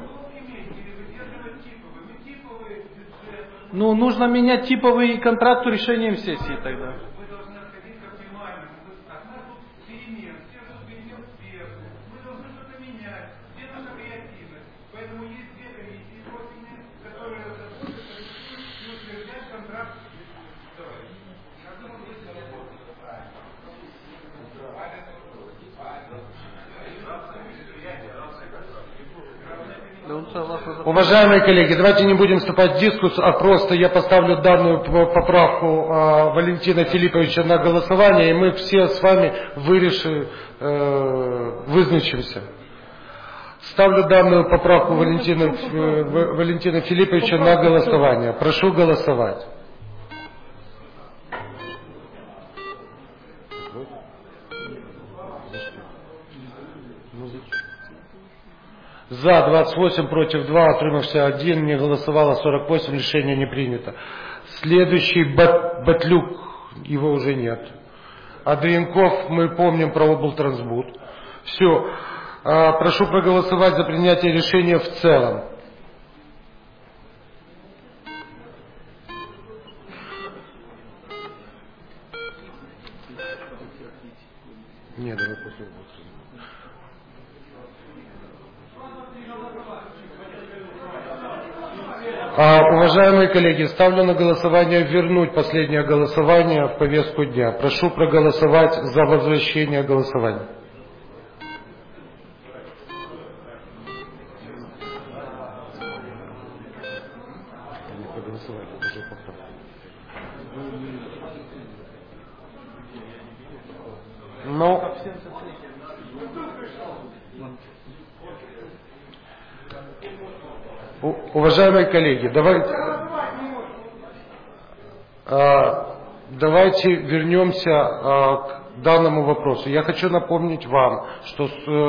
Ну, нужно менять типовый контракт решением сессии тогда. Уважаемые коллеги, давайте не будем вступать в дискуссию, а просто я поставлю данную поправку Валентина Филипповича на голосование, и мы все с вами вызначимся. Ставлю данную поправку Валентина Филипповича на голосование. Прошу голосовать. За 28, против 2, отримався 1, не голосовало 48, решение не принято. Следующий Батлюк, его уже нет. Адриенков, мы помним про облтрансбуд. Все. Прошу проголосовать за принятие решения в целом. Нет, давай после уважаемые коллеги, ставлю на голосование вернуть последнее голосование в повестку дня. Прошу проголосовать за возвращение голосования. Ну, уважаемые коллеги, давайте вернемся к данному вопросу. Я хочу напомнить вам, что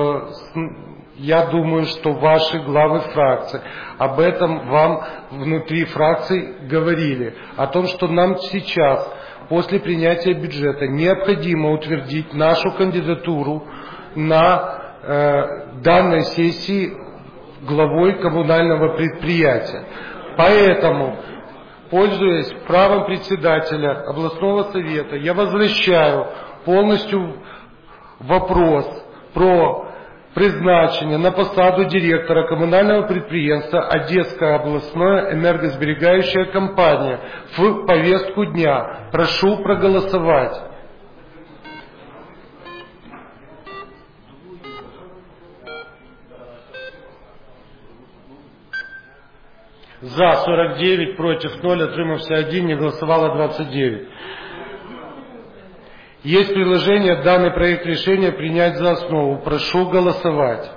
я думаю, что ваши главы фракций об этом вам внутри фракций говорили, о том, что нам сейчас, после принятия бюджета, необходимо утвердить нашу кандидатуру на данной сессии главой коммунального предприятия. Поэтому, пользуясь правом председателя областного совета, я возвращаю полностью вопрос про призначение на посаду директора коммунального предприятия Одесская областная энергосберегающая компания в повестку дня. Прошу проголосовать. За 49, против 0, отримався 1, не голосовало 29. Есть предложение данный проект решения принять за основу. Прошу голосовать.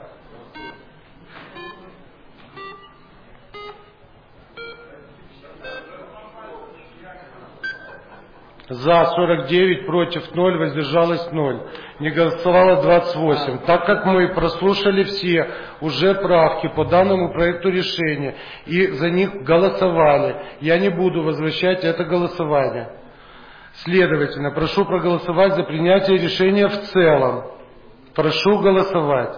За 49, против 0, воздержалось 0. Не голосовало 28. Так как мы прослушали все уже правки по данному проекту решения и за них голосовали, я не буду возвращать это голосование. Следовательно, прошу проголосовать за принятие решения в целом. Прошу голосовать.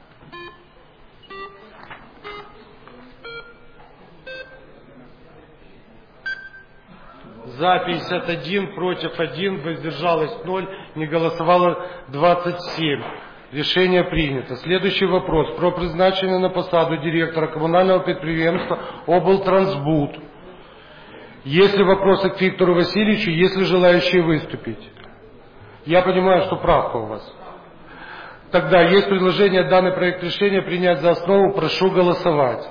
За 51, против 1, воздержалось 0, не голосовало 27. Решение принято. Следующий вопрос. Про призначение на посаду директора коммунального предприятия облтрансбуд. Есть ли вопросы к Виктору Васильевичу, есть ли желающие выступить? Я понимаю, что правка у вас. Тогда есть предложение данный проект решения принять за основу. Прошу голосовать.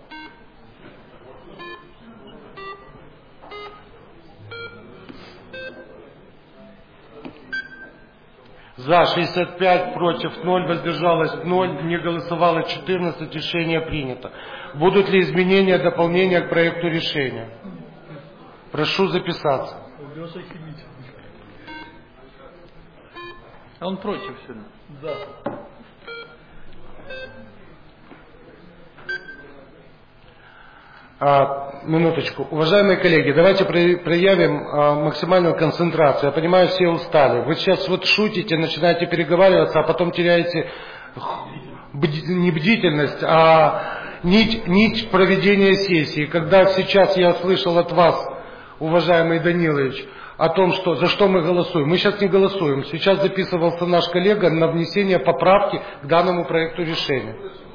За 65, против 0, воздержалось 0, не голосовало 14, решение принято. Будут ли изменения, дополнения к проекту решения? Прошу записаться. Он против сегодня. Да. Минуточку. Уважаемые коллеги, давайте проявим максимальную концентрацию. Я понимаю, все устали. Вы сейчас вот шутите, начинаете переговариваться, а потом теряете не бдительность, а нить проведения сессии. Когда сейчас я слышал от вас, уважаемый Данилович, о том, что, за что мы голосуем. Мы сейчас не голосуем. Сейчас записывался наш коллега на внесение поправки к данному проекту решения.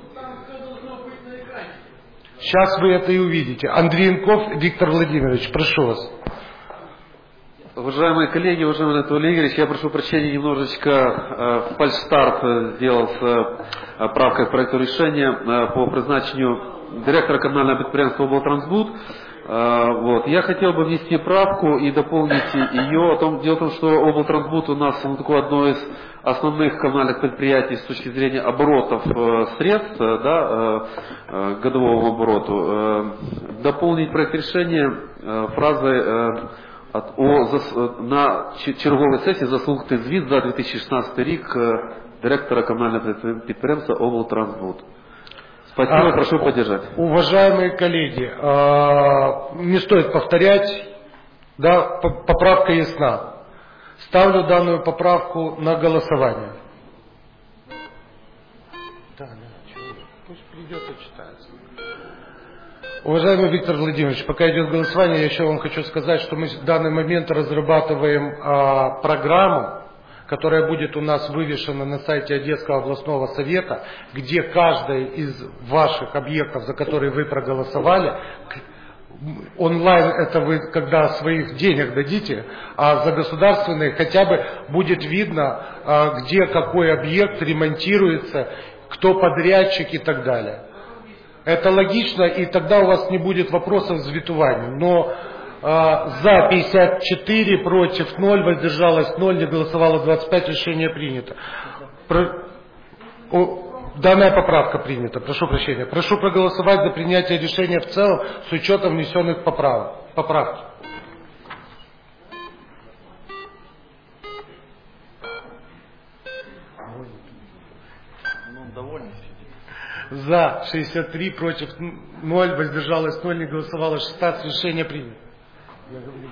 Сейчас вы это и увидите. Андриенков Виктор Владимирович, прошу вас. Уважаемые коллеги, уважаемый Анатолий Игоревич, я прошу прощения, немножечко фальшстарт сделал с правкой к проекту решения по призначению директора коммунального предприятия облтрансбуд. Вот. Я хотел бы внести правку и дополнить ее. Дело в том, что облтрансбуд у нас такое одно из основных коммунальных предприятий с точки зрения оборотов средств, да, годового обороту. Дополнить проект решения фразой на черговій сесії заслухати звіт за 2016 рік директора комунального підприємства облтрансбуд. Спасибо, прошу поддержать. Уважаемые коллеги, не стоит повторять, да, поправка ясна. Ставлю данную поправку на голосование. Пусть придет и читается. Уважаемый Виктор Владимирович, пока идет голосование, я еще вам хочу сказать, что мы в данный момент разрабатываем программу, которая будет у нас вывешена на сайте Одесского областного совета, где каждый из ваших объектов, за которые вы проголосовали, онлайн это вы когда своих денег дадите, а за государственные хотя бы будет видно, где какой объект ремонтируется, кто подрядчик и так далее. Это логично, и тогда у вас не будет вопросов с ветуванием. Но за 54, против 0, воздержалось 0, не голосовало 25, решение принято. Данная поправка принята, прошу прощения. Прошу проголосовать за принятие решения в целом с учетом внесенных поправок. За 63, против 0, воздержалось 0, не голосовало 16, решение принято. Я говорю,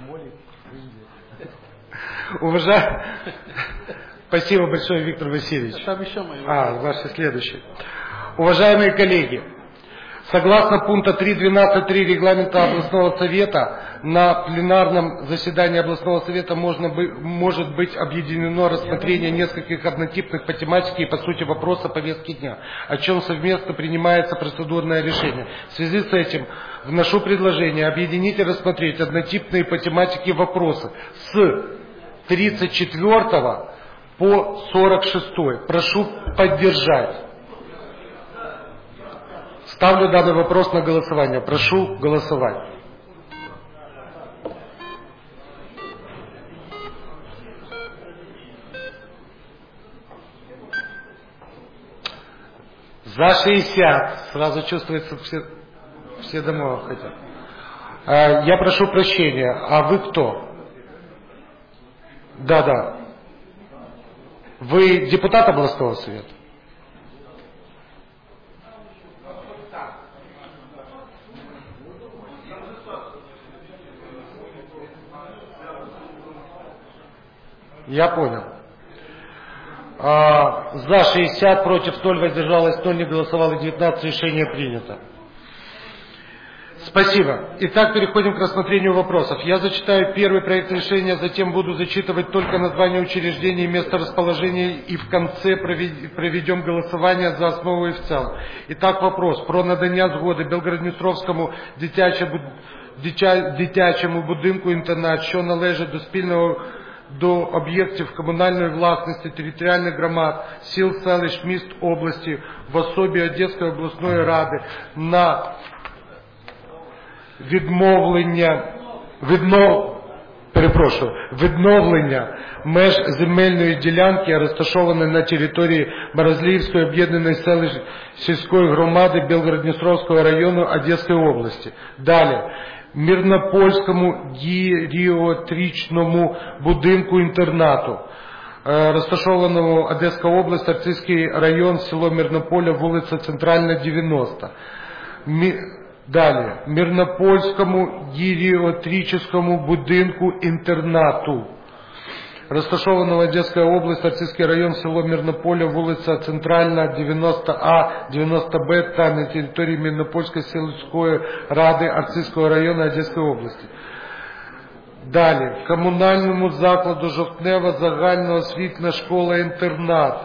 уважаемый. Спасибо большое, Виктор Васильевич. Ваши следующие. Уважаемые коллеги, согласно пункта 3.12.3 регламента областного совета, на пленарном заседании областного совета может быть объединено рассмотрение нескольких однотипных по тематике и по сути вопроса повестки дня, о чем совместно принимается процедурное решение. В связи с этим вношу предложение объединить и рассмотреть однотипные по тематике вопросы с 34 по 46. Прошу поддержать. Ставлю данный вопрос на голосование. Прошу голосовать. За 60. Сразу чувствуется, все домой хотят. Я прошу прощения. А вы кто? Да. Вы депутат областного совета? Я понял. За 60, против 0, воздержалось 0, не голосовало 19, решение принято. Спасибо. Итак, переходим к рассмотрению вопросов. Я зачитаю первый проект решения, затем буду зачитывать только название учреждения и место расположения, и в конце проведем голосование за основу и в целом. Итак, вопрос про надання згоди Білгород-Дністровському дитячому будинку-інтернат, що належить до об'єктів комунальної власності територіальних громад, сіл, селищ, міст області в особі Одеської обласної ради на відновлення меж земельної ділянки, розташованої на території Березліївської об'єднаної сільської громади Білгород-Дністровського району Одеської області. Далі. Мирнопольському геріатричному будинку-інтернату, розташованому Одеська область, Арцизький район, село Мирнополя, вулиця Центральна, 90. Далі. Мирнопольському геріатричному будинку-інтернату, розташованому Одеська область, Арцизький район, село Мирнополя, вулиця Центральна, 90А, 90Б та на території Мирнопольської сільської ради Арцизького району Одеської області. Далі. Комунальному закладу Жовтнева загальноосвітня школа-інтернат,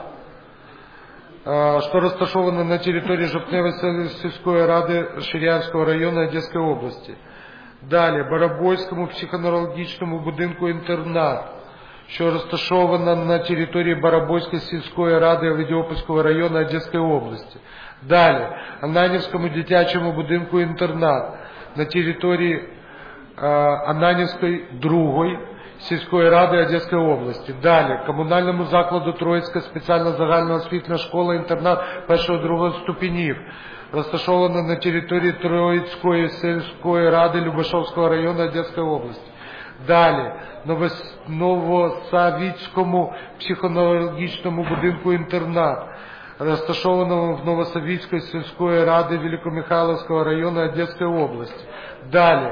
что розташовано на території Жовтневої сільської ради Ширяївського району Одеської області. Далі. Барабольському психоневрологічному будинку-інтернат, що розташована на території Барабольської сільської ради Авдіопольського району Одеської області. Далі. Ананівському дитячому будинку-інтернат на території Ананівської другої сільської ради Одеської області. Далі. Комунальному закладу Троїцька спеціальна загальноосвітня школа-інтернат першого-другого ступенів, розташована на території Троїцької сільської ради Любашовського району Одеської області. Далі, Новосавітському психоневрологічному будинку інтернат, розташованому в Новосавітської сільської ради Великомихайловського району Одеської області. Далі,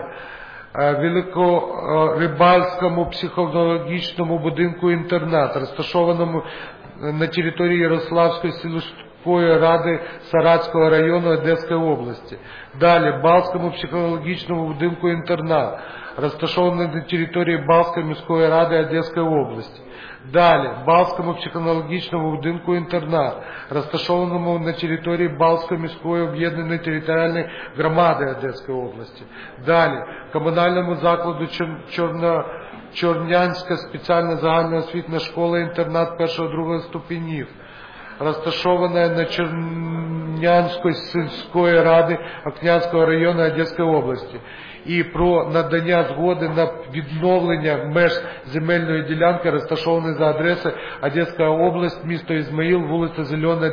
Великорибальському психоневрологічному будинку інтернат, розташованому на території Ярославської сільської ради Саратського району Одеської області. Далі, Балському психологічному будинку інтернат, розташованому на території Балської міської ради Одеської області. Далі, Балському психологічному будинку інтернат, розташованому на території Балської міської об'єднаної територіальної громади Одеської області. Далі, комунальному закладу Чорнянська спеціальна загальноосвітня школа-інтернат 1-2 ступенів, розташована на Чернянської сільської ради Окнянського району Одеської області. І про надання згоди на відновлення меж земельної ділянки, розташованої за адресою Одеська область, місто Ізмаїл, вулиця Зелена,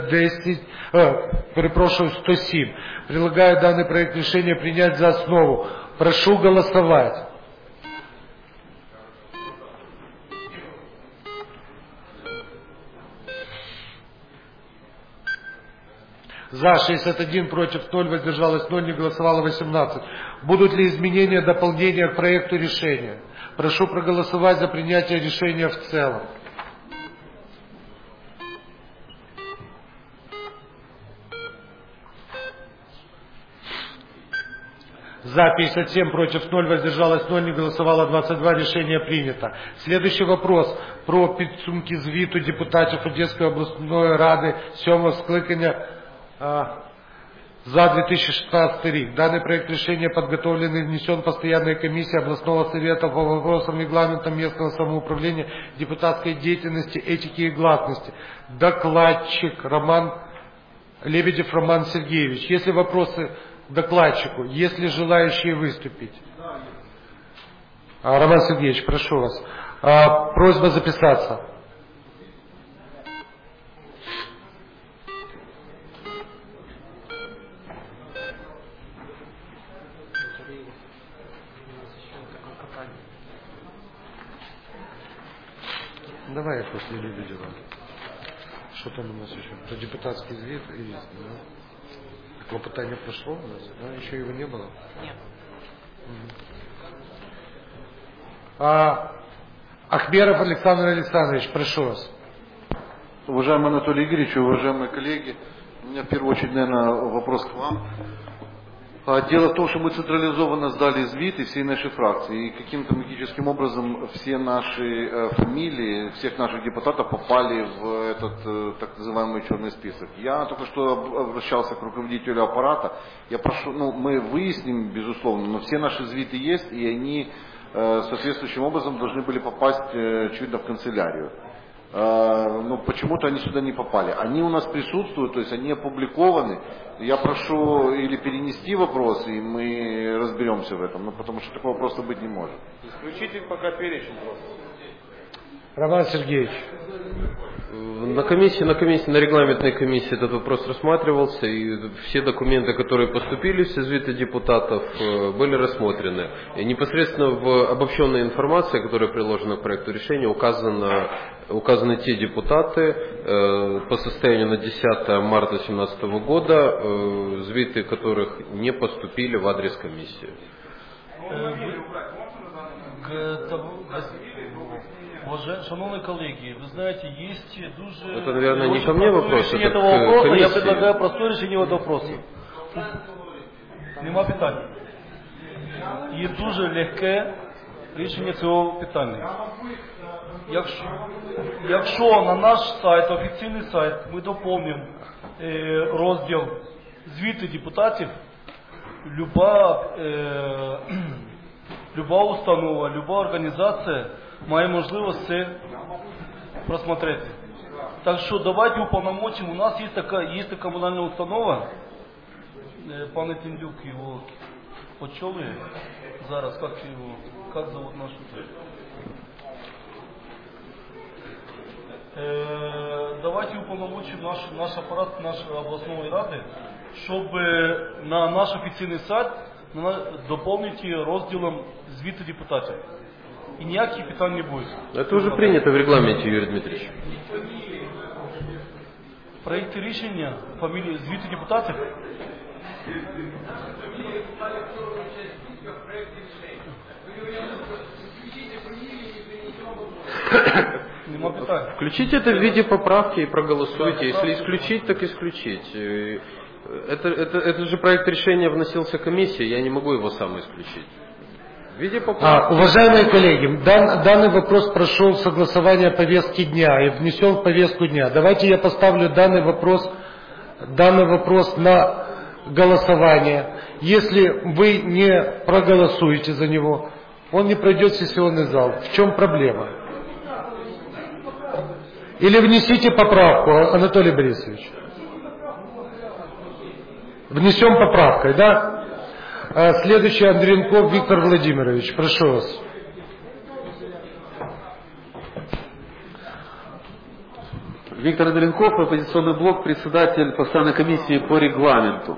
107. Предлагаю данный проект решения принять за основу. Прошу голосовать. За 61, против 0, воздержалось 0, не голосовало 18. Будут ли изменения, дополнения к проекту решения? Прошу проголосовать за принятие решения в целом. За 57, против 0, воздержалось 0, не голосовало 22, решение принято. Следующий вопрос про підсумки звіту депутатів Одеської обласної ради 7-го скликання за 2016 рік. Данный проект решения подготовлен и внесен в постоянная комиссия областного совета по вопросам регламента местного самоуправления, депутатской деятельности, этики и гласности. Докладчик Лебедев Роман Сергеевич. Есть ли вопросы к докладчику? Есть ли желающие выступить? Роман Сергеевич, прошу вас. Просьба записаться. Давай я после Лебедева. Что там у нас еще? Про депутатский звет есть, да? Клопотание прошло у нас, да? Еще его не было? Нет. Ахмеров Александр Александрович, прошу вас. Уважаемый Анатолий Игоревич, уважаемые коллеги, у меня в первую очередь, наверное, вопрос к вам. Дело в том, что мы централизованно сдали звит и всей нашей фракции, и каким-то магическим образом все наши фамилии, всех наших депутатов попали в этот так называемый черный список. Я только что обращался к руководителю аппарата, я прошу, мы выясним, безусловно, но все наши звиты есть, и они соответствующим образом должны были попасть, очевидно, в канцелярию. Но почему-то они сюда не попали. Они у нас присутствуют, то есть они опубликованы. Я прошу или перенести вопрос, и мы разберемся в этом, потому что такого просто быть не может. Исключите пока перечень просто. Роман Сергеевич. На регламентной комиссии этот вопрос рассматривался, и все документы, которые поступили в созвездие депутатов, были рассмотрены. И непосредственно в обобщенной информации, которая приложена к проекту решения, указаны те депутаты по состоянию на 10 марта 2017 года, звиты которых не поступили в адрес комиссии. Шановні колеги, ви знаєте, есть дуже... Это, наверное, не ко мне вопрос, это этого вопроса, комиссии. я предлагаю простое решение этого вопроса. Нема питань. Є дуже легке рішення цього питання. Якщо на наш сайт, офіційний сайт, ми доповнимо розділ звіти депутатів, люба установа, люба організація має можливість це просмотрети. Так що давайте уполномочим. У нас есть такая коммунальная установа, пан Тіндюк его очолює зараз, как зовут нашу цель? Давайте уполномочим наш аппарат нашей областной рады, чтобы на наш официальный сайт дополнить розділом звіти депутатів. и никаких питань не будет. Это уже принято в регламенте, Юрий Дмитриевич. Проекты решения, фамилии, звиты депутатов. Включите это в виде поправки и проголосуйте. Если исключить, так исключить. Это же проект решения вносился комиссией, я не могу его сам исключить. В виде поправки. Уважаемые коллеги, данный вопрос прошел согласование повестки дня и внесен в повестку дня. Давайте я поставлю данный вопрос на голосование. Если вы не проголосуете за него, он не пройдет в сессионный зал. В чем проблема? Или внесите поправку, Анатолий Борисович. Внесем поправкой, да? Следующий Андренков Виктор Владимирович. Прошу вас. Виктор Андренков, оппозиционный блок, председатель постоянной комиссии по регламенту.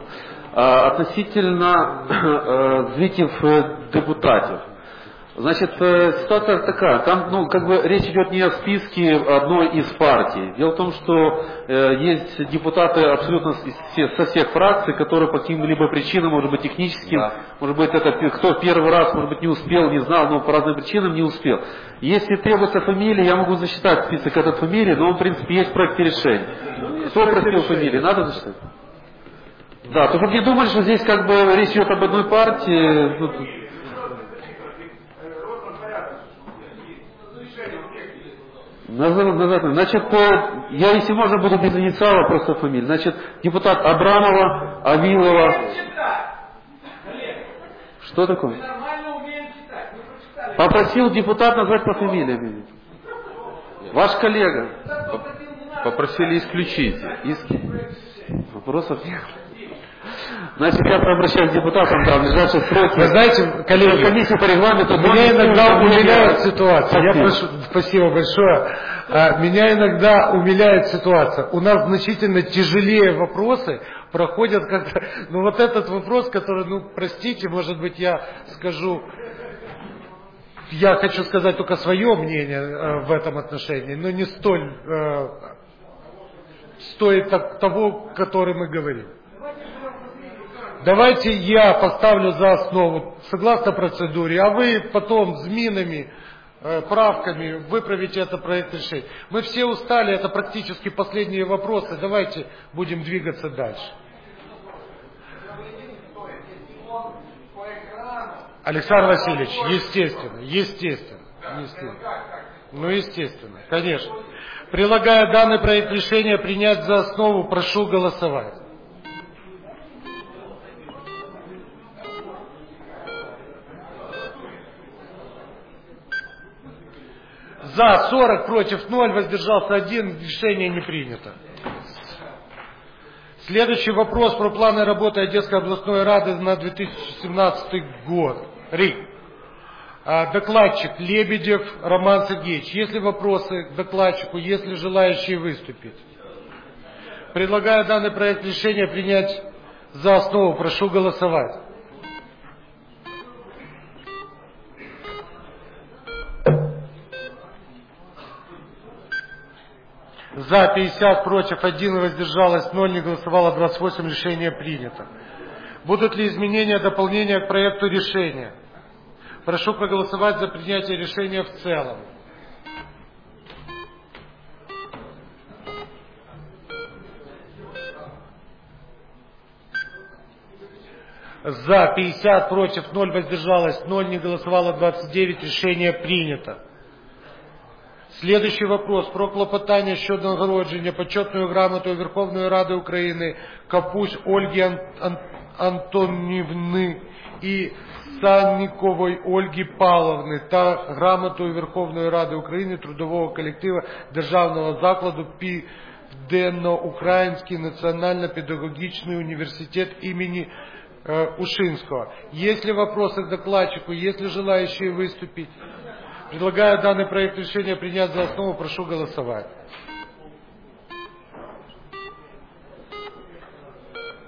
Относительно звитів депутатів. Значит, ситуация такая, там, речь идет не о списке одной из партий. Дело в том, что есть депутаты абсолютно со всех фракций, которые по каким-либо причинам, может быть, техническим, может быть, это кто первый раз, может быть, не успел, не знал, но по разным причинам не успел. Если требуется фамилия, я могу засчитать список этой фамилии, но он, в принципе, есть в проекте решения. Кто просил фамилии? Надо засчитать? Да, только не думали, что здесь речь идет об одной партии. Значит, я, если можно, буду без инициала, просто фамилия. Значит, депутат Абрамова, Авилова. Что такое? Попросил депутат назвать по фамилиям. Ваш коллега. Попросили исключить. Вопросов нет. Значит, я обращаюсь к депутатам, в ближайшие сроки. Вы знаете, коллеги, комиссия по регламенту меня иногда умиляет ситуация. Я прошу, спасибо большое. Меня иногда умиляет ситуация. У нас значительно тяжелее вопросы проходят как-то. Ну вот этот вопрос, который, простите, может быть, я хочу сказать только свое мнение в этом отношении, но не столь стоит того, о котором мы говорим. Давайте я поставлю за основу, согласно процедуре, а вы потом зминами, правками выправите этот проект решения. Мы все устали, это практически последние вопросы, давайте будем двигаться дальше. Александр Васильевич, естественно. Естественно, конечно. Прилагая данный проект решения принять за основу, прошу голосовать. За 40, против 0, воздержался 1, решение не принято. Следующий вопрос про планы работы Одесской областной рады на 2017 год. Докладчик Лебедев Роман Сергеевич. Есть ли вопросы к докладчику, есть ли желающие выступить? Предлагаю данный проект решения принять за основу. Прошу голосовать. За 50, против 1, воздержалось 0, не голосовало 28, решение принято. Будут ли изменения, дополнения к проекту решения? Прошу проголосовать за принятие решения в целом. За 50, против 0, воздержалось 0, не голосовало 29, решение принято. Следующий вопрос про клопотання щодо нагородження почетною грамотою Верховної Ради України Капусь Ольги Антонівни і Саннікової Ольги Павловни та грамотою Верховної Ради України трудового колективу Державного закладу Південно-Український національно-педагогічний університет імені Ушинского. Есть ли вопросы к докладчику, есть ли желающие выступить? Предлагаю данный проект решения принять за основу. Прошу голосовать.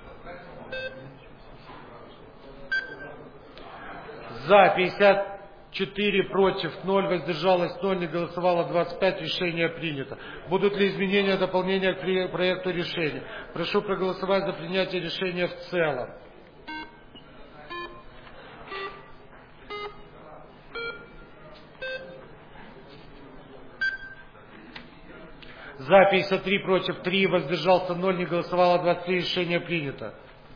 За 50, 4 против, 0 воздержалось, 0 не голосовало, 25. Решение принято. Будут ли изменения, дополнения к проекту решения? Прошу проголосовать за принятие решения в целом. За 53, против 3, воздержался 0, не голосовало 23, решение принято.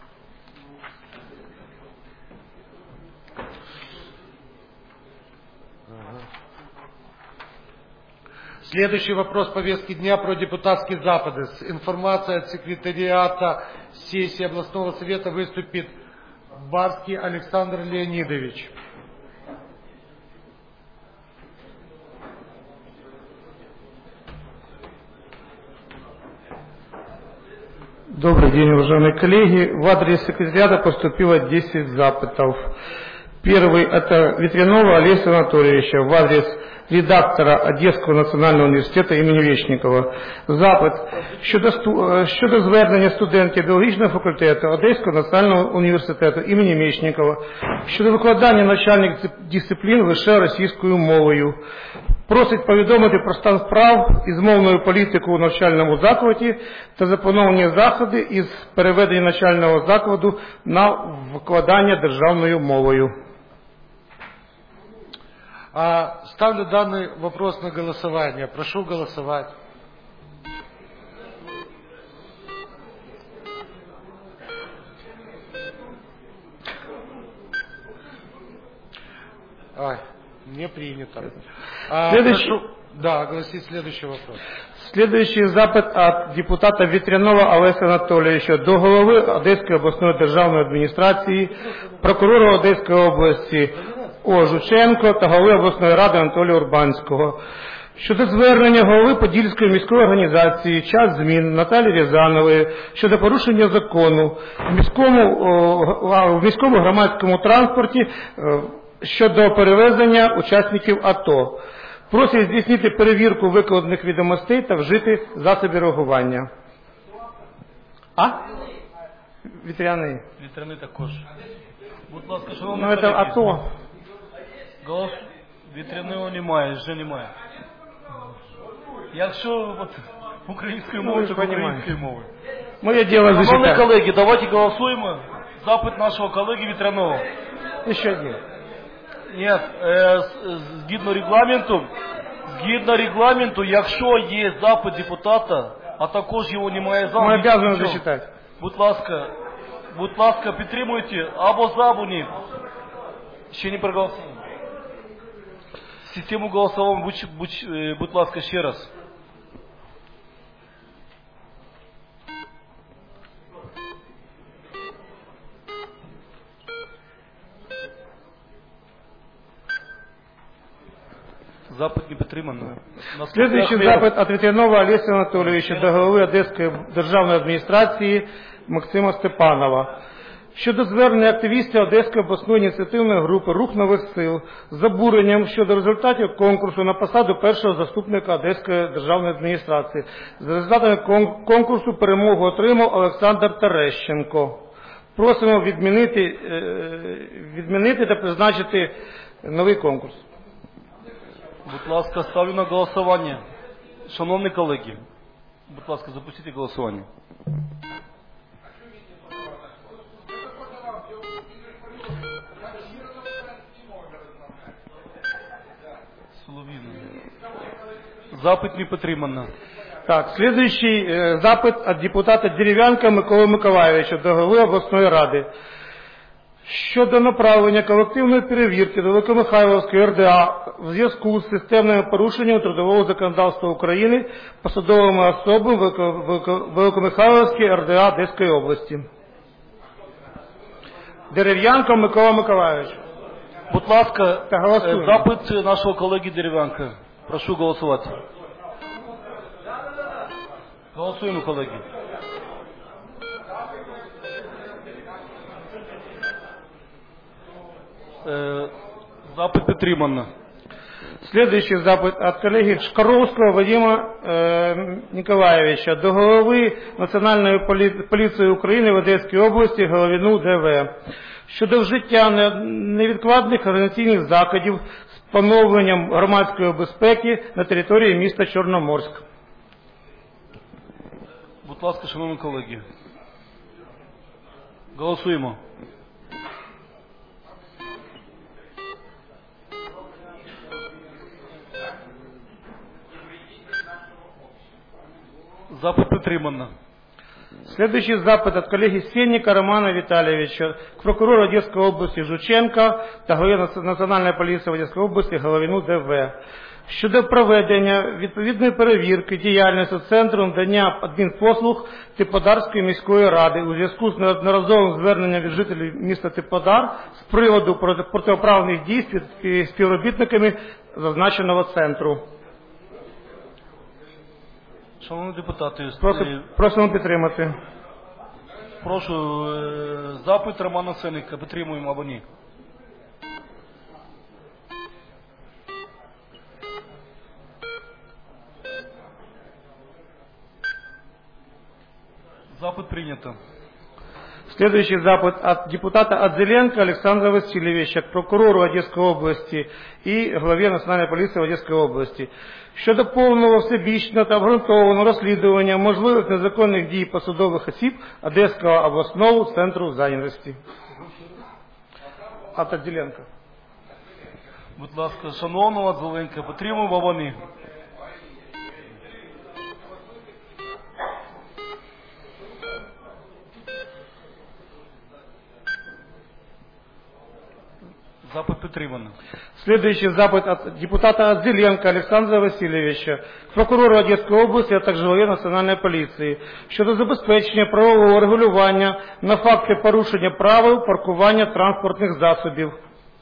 Следующий вопрос повестки дня про депутатский запад. С информацией от секретариата сессии областного совета выступит Барский Александр Леонидович. Добрый день, уважаемые коллеги. В адрес секретариата поступило 10 запытов. Первый – это Ветрянова Олеся Анатольевича в адрес редактора Одеського національного університету імені Вєчникова. Запит щодо звернення студентів біологічного факультету Одеського національного університету імені Вєчникова щодо викладання навчальних дисциплін лише російською мовою. Просить повідомити про стан справ із мовною політикою у навчальному закладі та заплановані заходи із переведення навчального закладу на викладання державною мовою. Ставлю данный вопрос на голосование. Прошу голосовать. Не принято. Прошу, огласить следующий вопрос. Следующий запит от депутата Ветрянова Олеся Анатолійовича до голови Одеської обласної державної адміністрації, прокурора Одеської області О. Жученко та голови обласної ради Анатолія Урбанського щодо звернення голови Подільської міської організації «Час змін» Наталії Рязанової щодо порушення закону в міському громадському транспорті щодо перевезення учасників АТО. Просить здійснити перевірку викладених відомостей та вжити засоби реагування. Вітряний. Вітряний також. Будь ласка, шановні колеги. Це АТО. Голос Вітряного немає, вже немає. Якщо українською мовою, то українською мовою. Моє діло зачитати. Шановні колеги, давайте голосуємо. Запит нашого колеги Вітряного. Ще один. Ні, згідно регламенту, якщо є запит депутата, а також його немає залу, ми обов'язані зачитати. Будь ласка, підтримуйте або за, або ні. Ще не проголосували. Систему голосового, будь ласка, ще раз. Запит не підтримано. Следующий запит от Ветрянова Олеся Анатолійовича до голови Одеської державної адміністрації Максима Степанова щодо звернення активістів Одеської обласної ініціативної групи «Рух нових сил» з обуренням щодо результатів конкурсу на посаду першого заступника Одеської державної адміністрації. За результатами конкурсу перемогу отримав Олександр Терещенко. Просимо відмінити та призначити новий конкурс. Будь ласка, ставлю на голосування. Шановні колеги, будь ласка, запустіть голосування. Запит не підтримано. Так, следующий запит от депутата Дерев'янка Миколи Миколайовича до голови обласної ради. Щодо направлення колективної перевірки до Великомихайлівської РДА в зв'язку з системними порушеннями трудового законодавства України посадовими особами Великомихайлівської РДА Одеської області. Дерев'янко Микола Миколайович. Будь ласка, запит нашого колеги Дерев'янка. Прошу голосувати. Голосуємо, колеги. Запит підтримано. Следующий запит от коллеги Шкаровского Вадима Николаевича до голови Національної поліції України в Одеській області Головіну ДВ щодо вжиття невідкладних організаційних заходів з поновленням громадської безпеки на території міста Чорноморськ. Будь ласка, шановні колеги. Голосуємо. Запит підтримано. Следующий запит от коллеги Сенника Романа Витальевича к прокурору Одесской области Жученко та голові Національної поліції в Одеській області Головину ДВ щодо проведення відповідної перевірки діяльності Центру надання адмінпослуг Теплодарської міської ради у зв'язку з неодноразовим зверненням від жителів міста Теплодар з приводу протиправних дій співробітниками зазначеного центру. Шановні депутати, просимо підтримати. Прошу, запит Романа Сенника підтримуємо або ні? Запит прийнято. Следующий запит от депутата Адзеленко Александра Васильевича к прокурору Одесской области и главе Национальной полиции в Одесской области щодо повного, всебічного та обґрунтованого розслідування можливих незаконних дій посадових осіб Одеського обласного центру зайнятості. От Адзеленко. Будь ласка, шановного Адзеленко, підтримуємо або ні? Запит підтримано. Следующий запит от депутата Адзеленко Александра Васильевича к прокурору Одесской области, а также главе Национальной полиции щодо забезпечення правового регулювання на факти порушення правил паркування транспортних засобів.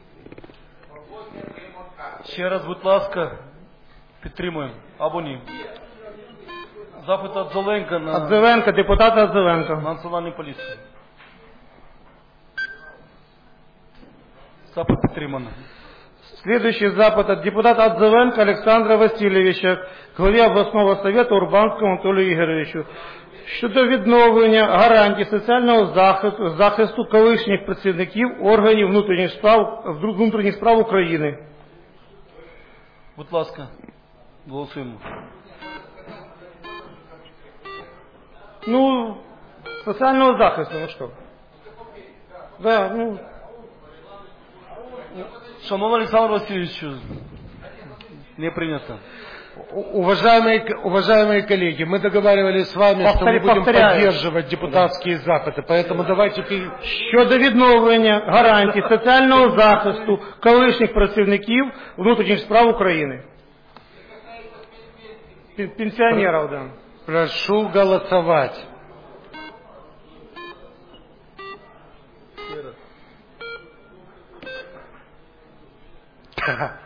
Ще раз, будь ласка, підтримуємо або ні? Запит Адзеленко на... Адзеленко, депутата Адзеленко. Національної поліції. Запит підтримано. Следующий запит от депутата Адзеленко Александра Васильевича к главе областного совета Урбанскому Анатолию Игоревичу щодо відновлення гарантій соціального захисту колишніх працівників органів внутрішніх справ України. Будь ласка, голосуємо. Ну, социального захисту, ну что? Да, ну... Шановний Александр Васильевич, не принято. Уважаемые коллеги, мы договаривались с вами, что мы будем поддерживать депутатские запыты, поэтому давайте... Щодо відновлення гарантій соціального захисту колишніх працівників внутрішніх справ України. Пенсионеров, да. Прошу голосовать. Ха-ха.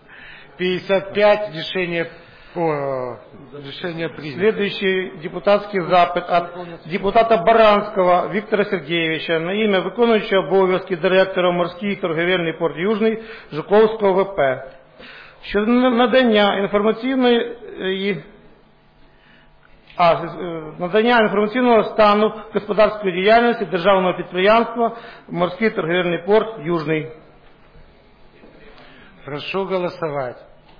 55 решение принято. Следующий депутатский запит от депутата Баранского Виктора Сергеевича на имя виконуючого обов'язки директора морський торговельний порт Южний Жуковського ВП. Щодо надання інформаційного стану господарської діяльності державного підприємства Морський торговельний порт Южний. Прошу голосовать.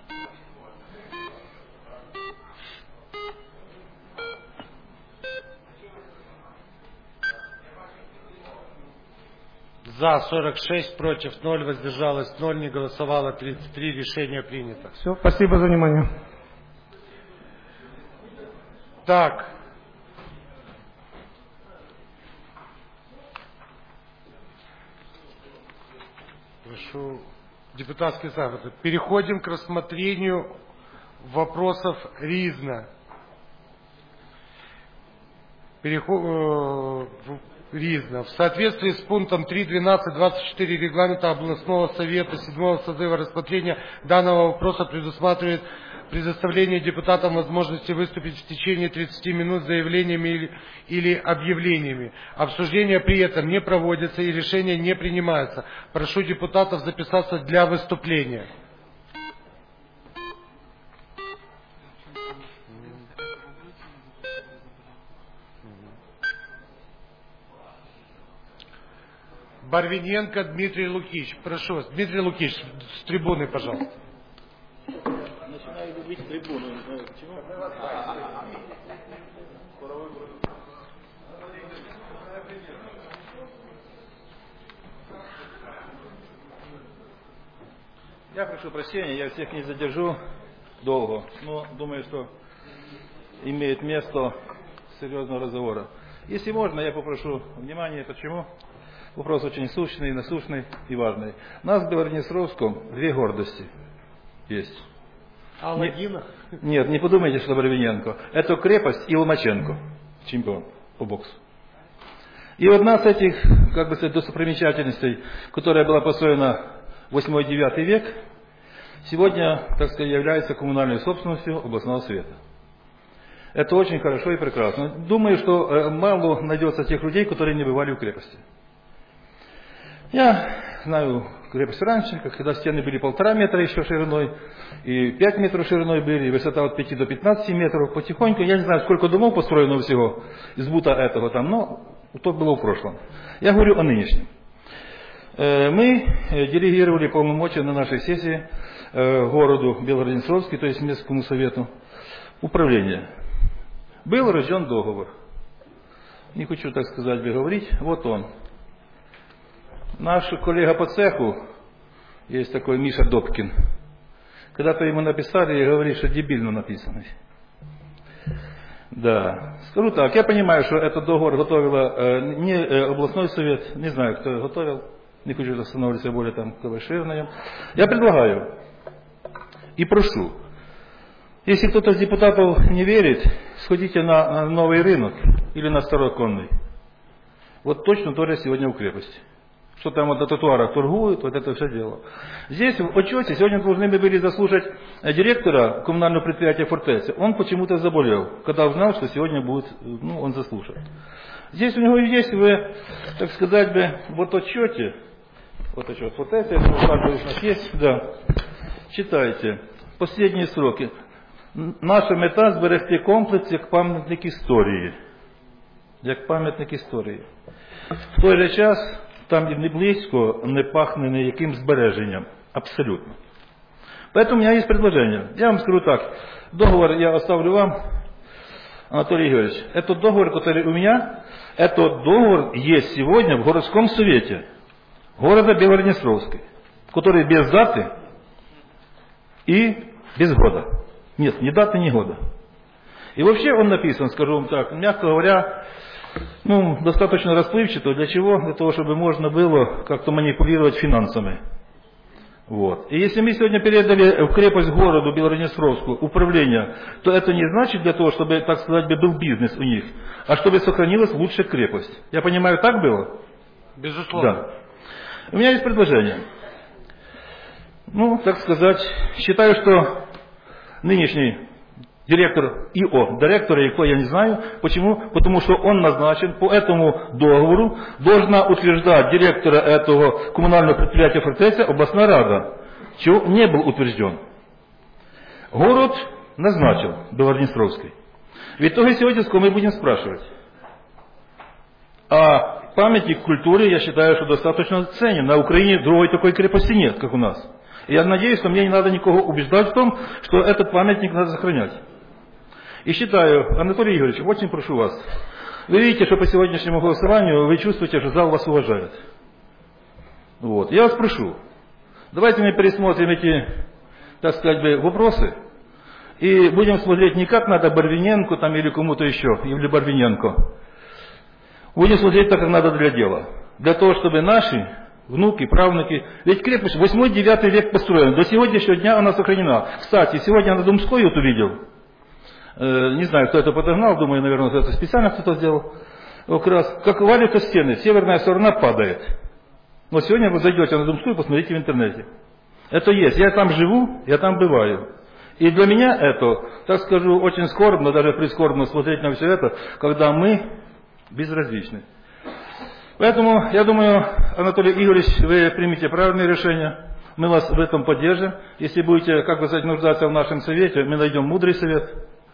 За 46, против 0, воздержалось 0, не голосовало 33, решение принято. Все, спасибо за внимание. Так. Прошу, депутатский запад. Переходим к рассмотрению вопросов РИЗНа. РИЗНа. В соответствии с пунктом 3.12.24 регламента областного совета 7-го созыва рассмотрения данного вопроса предусматривает предоставление депутатам возможности выступить в течение 30 минут с заявлениями или объявлениями. Обсуждение при этом не проводится и решения не принимаются. Прошу депутатов записаться для выступления. Барвиненко Дмитрий Лукич. Прошу вас, Дмитрий Лукич, с трибуны, пожалуйста. Начинаю любить трибуну, не знаю почему. Я прошу прощения, я всех не задержу долго, но думаю, что имеет место серьезного разговора. Если можно, я попрошу внимания, почему? Вопрос очень сущный, насущный и важный. У нас в Белорнестровском две гордости есть. Аладдина? Нет, не подумайте, что Барвиненко. Это крепость и Ломаченко, чемпион по боксу. И одна с этих, как бы сказать, достопримечательностей, которая была построена в 8-9 век, сегодня, так сказать, является коммунальной собственностью областного совета. Это очень хорошо и прекрасно. Думаю, что мало найдется тех людей, которые не бывали в крепости. Я знаю крепость раньше, когда стены были 1,5 метра еще шириной, и 5 метров шириной были, и высота от 5 до 15 метров. Потихоньку, я не знаю, сколько домов построено всего из бута этого там, но то было в прошлом. Я говорю о нынешнем. Мы делегировали полномочия на нашей сессии городу Белгород-Днестровский, то есть местному совету, управления. Был рожден договор. Не хочу, так сказать, говорить. Вот он. Наш коллега по цеху, есть такой Миша Добкин, когда-то ему написали и говорили, что дебильно написано. Да. Скажу так, я понимаю, что этот договор готовила не областной совет, не знаю, кто его готовил, не хочу останавливаться более там кавышир на нем. Я предлагаю и прошу, если кто-то из депутатов не верит, сходите на новый рынок или на старой конный. Вот точно то же сегодня в крепости. Что там вот на тротуарах торгуют, вот это все дело. Здесь в отчете сегодня должны были заслушать директора коммунального предприятия «Фортеця». Он почему-то заболел, когда узнал, что сегодня будет, он заслушает. Здесь у него есть, вы, так сказать, вот отчете, вот отчет «Фортеця», я думаю, каждый из нас есть, да, читайте, последние сроки. Наша мета зберегти комплекс як пам'ятник історії. Як пам'ятник історії. В той же час там і не близько не пахне ніяким збереженням. Абсолютно. Поэтому у меня есть предложение. Я вам скажу так. Договор я оставлю вам, Анатолий Игоревич. Этот договор, который у меня, этот договор есть сегодня в городском совете города Белгород-Днестровской, который без даты и без года. Нет, ни даты, ни года. И вообще он написан, скажу вам так, мягко говоря, достаточно расплывчато. Для чего? Для того, чтобы можно было как-то манипулировать финансами. Вот. И если мы сегодня передали в крепость городу Белгород-Днестровскую управление, то это не значит для того, чтобы, так сказать, был бизнес у них, а чтобы сохранилась лучшая крепость. Я понимаю, так было? Безусловно. Да. У меня есть предложение. Так сказать, считаю, что нынешний директор директора и кто, я не знаю. Почему? Потому что он назначен по этому договору, должна утверждать директора этого коммунального предприятия «Фортеця» областная рада, чего не был утвержден. Город назначил Белгород-Днестровский. В итоге сегодня мы будем спрашивать. А памятник культуры, я считаю, что достаточно ценен. На Украине другой такой крепости нет, как у нас. И я надеюсь, что мне не надо никого убеждать в том, что этот памятник надо сохранять. И считаю, Анатолий Игоревич, очень прошу вас. Вы видите, что по сегодняшнему голосованию вы чувствуете, что зал вас уважает. Вот. Я вас прошу, давайте мы пересмотрим эти, так сказать, вопросы. И будем смотреть не как надо Барвиненко там, или кому-то еще, или Барвиненко. Будем смотреть так, как надо для дела. Для того, чтобы наши внуки, правнуки. Ведь крепость 8-9 век построена. До сегодняшнего дня она сохранена. Кстати, сегодня я на Думской вот увидел. Не знаю, кто это подогнал. Думаю, наверное, это специально кто-то сделал. Как раз, как валятся стены. Северная сторона падает. Но сегодня вы зайдете на Думскую, посмотрите в интернете. Это есть. Я там живу, я там бываю. И для меня это, так скажу, очень скорбно, даже прискорбно смотреть на все это, когда мы безразличны. Поэтому, я думаю, Анатолий Игоревич, вы примите правильное решение. Мы вас в этом поддержим. Если будете, как бы сказать, нуждаться в нашем совете, мы найдем мудрый совет.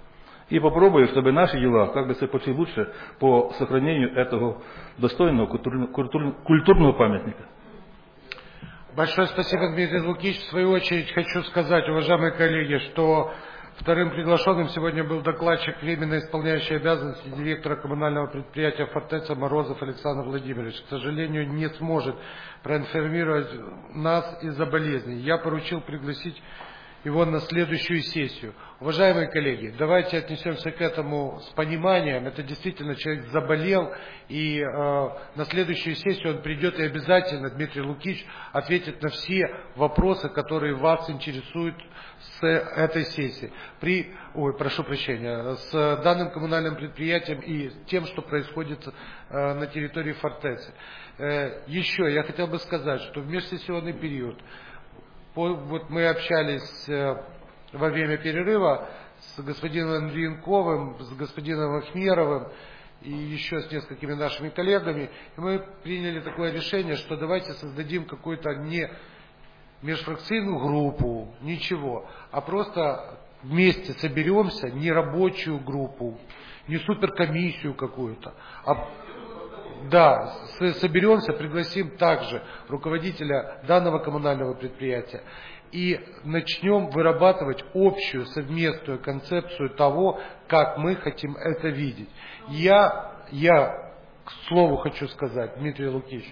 и попробуем, чтобы наши дела как бы пошли лучше по сохранению этого достойного культурного памятника. Большое спасибо, Дмитрий Лукич. В свою очередь хочу сказать, уважаемые коллеги, что вторым приглашенным сегодня был докладчик, временно исполняющий обязанности директора коммунального предприятия «Фортеца» Морозов Александр Владимирович. К сожалению, не сможет проинформировать нас из-за болезни. Я поручил пригласить его на следующую сессию. Уважаемые коллеги, давайте отнесемся к этому с пониманием. Это действительно человек заболел, и на следующую сессию он придет и обязательно, Дмитрий Лукич, ответит на все вопросы, которые вас интересуют с этой сессии. Прошу прощения, с данным коммунальным предприятием и тем, что происходит на территории Фортецы. Еще я хотел бы сказать, что в межсессионный период вот мы общались во время перерыва с господином Андриенковым, с господином Ахмеровым и еще с несколькими нашими коллегами. И мы приняли такое решение, что давайте создадим какую-то не межфракционную группу, ничего, а просто вместе соберемся, не рабочую группу, не суперкомиссию какую-то, да, соберемся, пригласим также руководителя данного коммунального предприятия и начнем вырабатывать общую совместную концепцию того, как мы хотим это видеть. Я к слову хочу сказать, Дмитрий Лукич,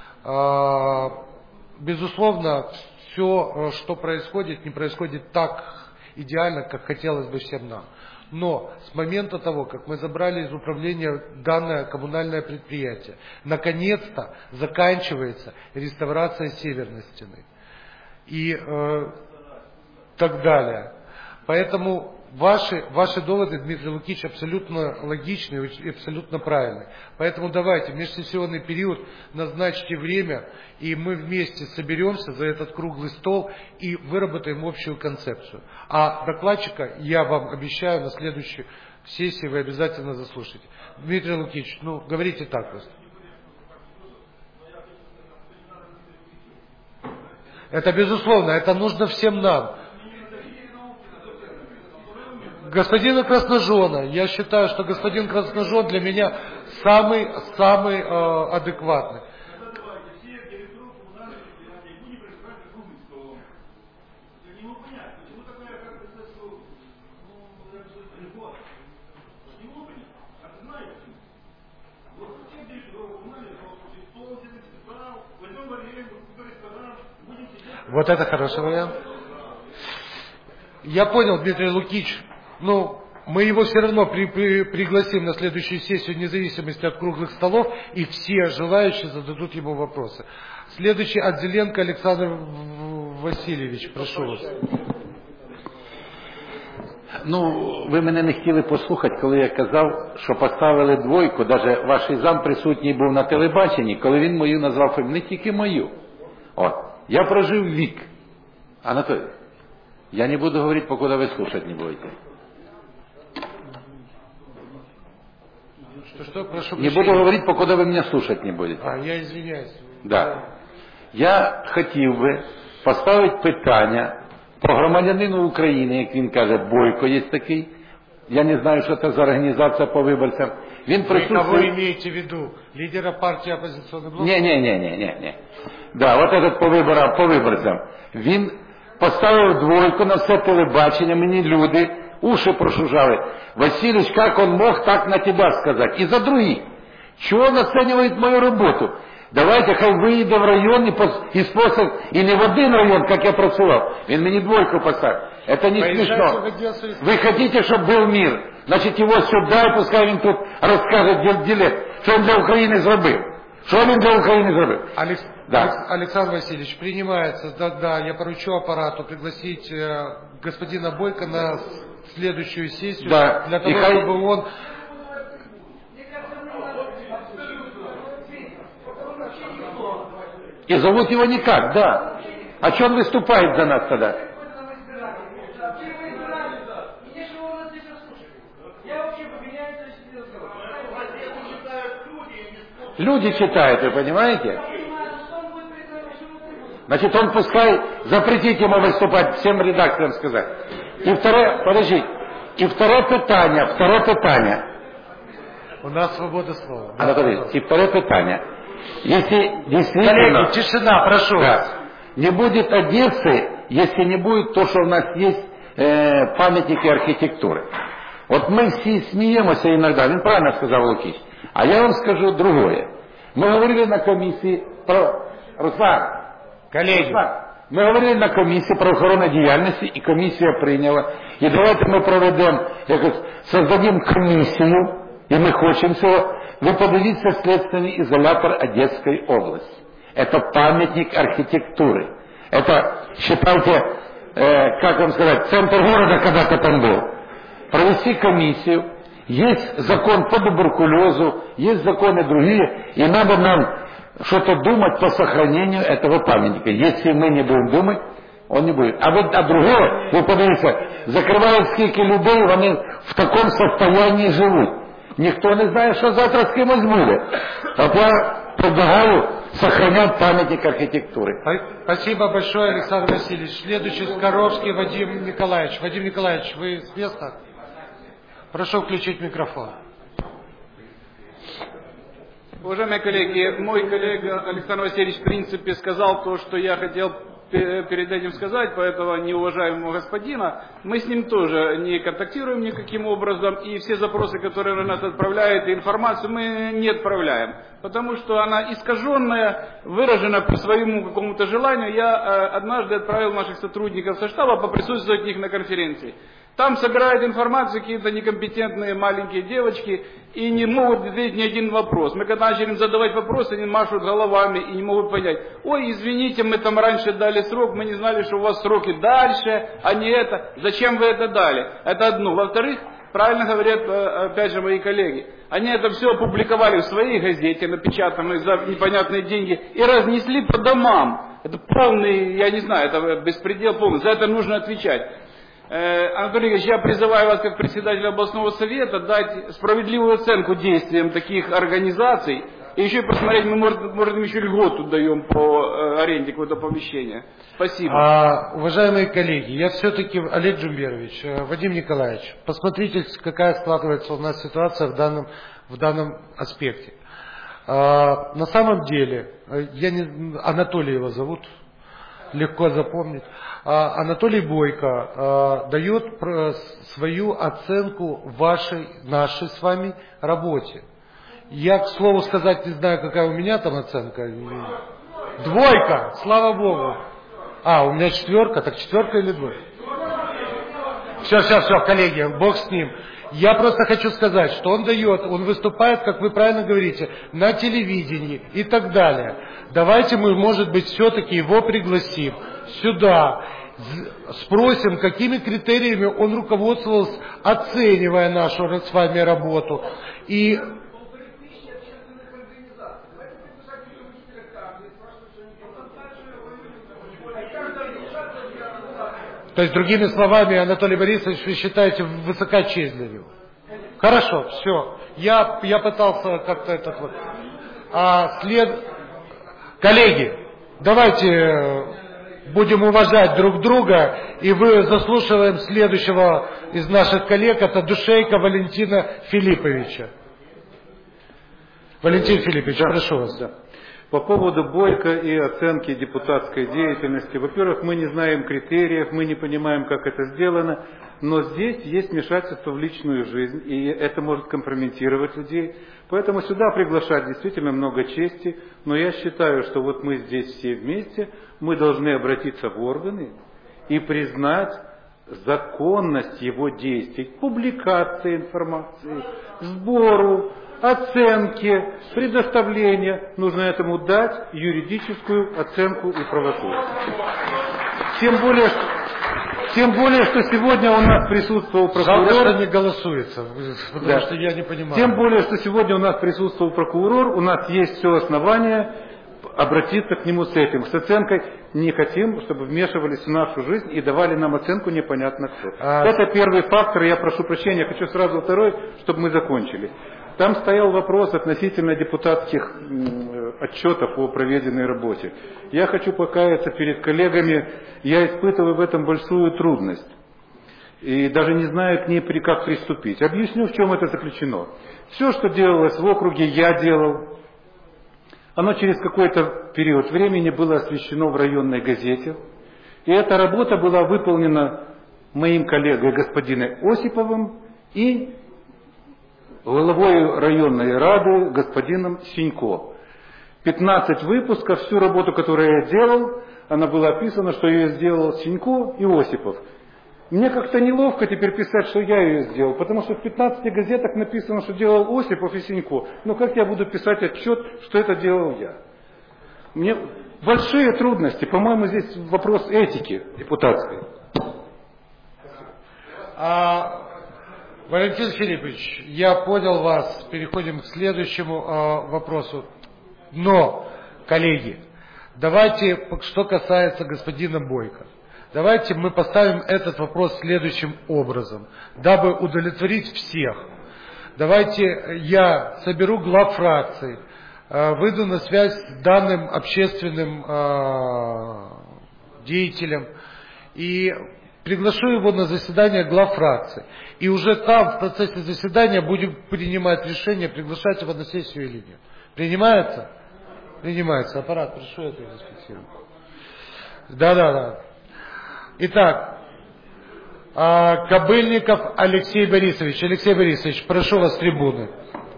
безусловно, все, что происходит, не происходит так идеально, как хотелось бы всем нам. Но с момента того, как мы забрали из управления данное коммунальное предприятие, наконец-то заканчивается реставрация Северной стены и так далее. Поэтому ваши доводы, Дмитрий Лукич, абсолютно логичны и абсолютно правильны. Поэтому давайте в межсессионный период назначьте время, и мы вместе соберемся за этот круглый стол и выработаем общую концепцию. А докладчика, я вам обещаю, на следующей сессии вы обязательно заслушаете. Дмитрий Лукич, говорите так просто. Это безусловно, это нужно всем нам. Господина Красножона, я считаю, что господин Красножон для меня самый адекватный. Вот это хороший вариант. Я понял, Дмитрий Лукич. Мы его все равно пригласим на следующую сессию, вне зависимости от круглых столов, и все желающие зададут ему вопросы. Следующий Отзеленко Александр Васильевич, прошу вас. Ви мене не хотіли послухати, коли я казав, що поставили двойку, навіть ваш зам присутній був на телебаченні, коли він мою назвав, не тільки мою. Я прожив вік. Анатолій, я не буду говорити, покуда ви слушати не будете. Не буду говорить, покуда ви мене слушать не будете. Я извиняюсь. Да. Я хотів би поставити питання про громадянину України, як він каже, Бойко є такий. Я не знаю, що це за організація по виборцям. Він присутствує... Кого имеете в виду? Лидера партии оппозиционный блок? Не. Да, вот этот по виборцям. Він поставив двойку на все телебачення, мені люди уши прошужали. Васильевич, как он мог так на тебя сказать? И за других. Чего он оценивает мою работу? Давайте, хай виїде в район і спросить, і не в один район, как я працював. Він мені двойку поставив. Это не смешно. Вы хотите, чтобы был мир? Значит, его сюда, и пускай він тут розкаже ділет, що він для України зробив. Що він для України зробив? Александр Васильевич, принимается, да, я поручу аппарату пригласить господина Бойко на следующую сессию, для того, чтобы он... И зовут его никак, да. А что он выступает за нас тогда? Люди читают, вы понимаете? Значит, он пускай запретит ему выступать, всем редакторам сказать. И второе, подождите, І второе питання. У нас свобода слова. Анатолий, и второе питание. Если действительно... Коллеги, тишина, прошу да, вас. Не будет Одессы, если не будет то, что у нас есть памятники архитектуры. Вот мы все смеемся иногда, он правильно сказал Лукич, а я вам скажу другое. Мы говорили на комиссии про... Руслан, коллеги, мы говорили на комиссии про охорону деятельности, и комиссия приняла. И давайте мы проведем, создадим комиссию, и мы хотим всего. Вы подивіться следственный изолятор Одесской области. Это памятник архитектуры. Это, считайте, как вам сказать, центр города когда-то там был. Провести комиссию. Есть закон по туберкулезу, есть законы другие, и надо нам что-то думать по сохранению этого памятника. Если мы не будем думать, он не будет. А вот другого, вы подивіться, закривають скільки людей, вони в таком состоянии живут. Ніхто не знає, що завтра з кимось буде. Так я предлагаю сохранять памятник архитектуры. Спасибо большое, Александр Васильевич. Следующий Скоровский Вадим Николаевич. Вадим Николаевич, вы с места? Прошу включить микрофон. Уважаемые коллеги, мой коллега Александр Васильевич в принципе сказал то, что я хотел перед этим сказать по этого неуважаемого господина. Мы с ним тоже не контактируем никаким образом, и все запросы, которые на нас отправляют, и информацию мы не отправляем, потому что она искаженная, выражена по своему какому-то желанию. Я однажды отправил наших сотрудников со штаба поприсутствовать у них на конференции. Там собирают информацию какие-то некомпетентные маленькие девочки и не могут ответить ни один вопрос. Мы когда начали им задавать вопросы, они машут головами и не могут понять. Ой, извините, мы там раньше дали срок, мы не знали, что у вас сроки дальше, а не это. Зачем вы это дали? Это одно. Во-вторых, правильно говорят, опять же, мои коллеги. Они это все опубликовали в своей газете, напечатанной за непонятные деньги, и разнесли по домам. Это полный, я не знаю, это беспредел полный. За это нужно отвечать. Анатолий Ильич, я призываю вас как председателя областного совета дать справедливую оценку действиям таких организаций. И еще и посмотреть, мы, может, еще льготу даем по аренде какого-то помещения. Спасибо. Уважаемые коллеги, я все-таки, Олег Джумберович, Вадим Николаевич, посмотрите, какая складывается у нас ситуация в данном аспекте. На самом деле, Анатолий его зовут, легко запомнить. Анатолий Бойко дает свою оценку нашей с вами работе. Я, к слову сказать, не знаю, какая у меня там оценка. 2, слава Богу. У меня 4, так 4 или 2? Все, коллеги, Бог с ним. Я просто хочу сказать, что он выступает, как вы правильно говорите, на телевидении и так далее. Давайте мы, может быть, все-таки его пригласим сюда, спросим, какими критериями он руководствовался, оценивая нашу с вами работу. И то есть, другими словами, Анатолий Борисович, вы считаете высокочезливым. Хорошо, все. Я пытался как-то этот вот. Коллеги, давайте будем уважать друг друга, и вы заслушиваем следующего из наших коллег, это Душейко Валентина Филипповича. Валентин Филиппович, прошу вас. Да. По поводу Бойко и оценки депутатской деятельности. Во-первых, мы не знаем критериев, мы не понимаем, как это сделано, но здесь есть вмешательство в личную жизнь, и это может компрометировать людей. Поэтому сюда приглашать действительно много чести, но я считаю, что вот мы здесь все вместе, мы должны обратиться в органы и признать законность его действий, публикации информации, сбору, оценки, предоставления. Нужно этому дать юридическую оценку и правоту. Тем более, что сегодня у нас присутствовал прокурор. Жалко, не голосуется, потому что я не понимаю. Тем более, что сегодня у нас присутствовал прокурор, у нас есть все основания обратиться к нему с этим, с оценкой. Не хотим, чтобы вмешивались в нашу жизнь и давали нам оценку непонятно кто. Это первый фактор, я прошу прощения, хочу сразу второй, чтобы мы закончили. Там стоял вопрос относительно депутатских отчетов о проведенной работе. Я хочу покаяться перед коллегами, я испытываю в этом большую трудность. и даже не знаю к ней как приступить. Объясню, в чем это заключено. Все, что делалось в округе, я делал. Оно через какой-то период времени было освещено в районной газете. И эта работа была выполнена моим коллегой господином Осиповым и главой районной рады господином Синько. 15 выпусков, всю работу, которую я делал, она была описана, что ее сделал Синько и Осипов. Мне как-то неловко теперь писать, что я ее сделал, потому что в 15 газетах написано, что делал Осипов и Синько. Ну как я буду писать отчет, что это делал я? Мне большие трудности, по-моему, здесь вопрос этики депутатской. Валентин Филиппович, я понял вас, переходим к следующему вопросу. Но, коллеги, давайте, что касается господина Бойко, давайте мы поставим этот вопрос следующим образом, дабы удовлетворить всех. Давайте я соберу глав фракций, выйду на связь с данным общественным деятелем и приглашу его на заседание глав фракций. И уже там в процессе заседания будем принимать решение, приглашать его на сессию или нет. Принимается? Принимается. Аппарат, прошу это зафиксировать. Да. Итак, Кобыльников Алексей Борисович. Алексей Борисович, прошу вас с трибуны.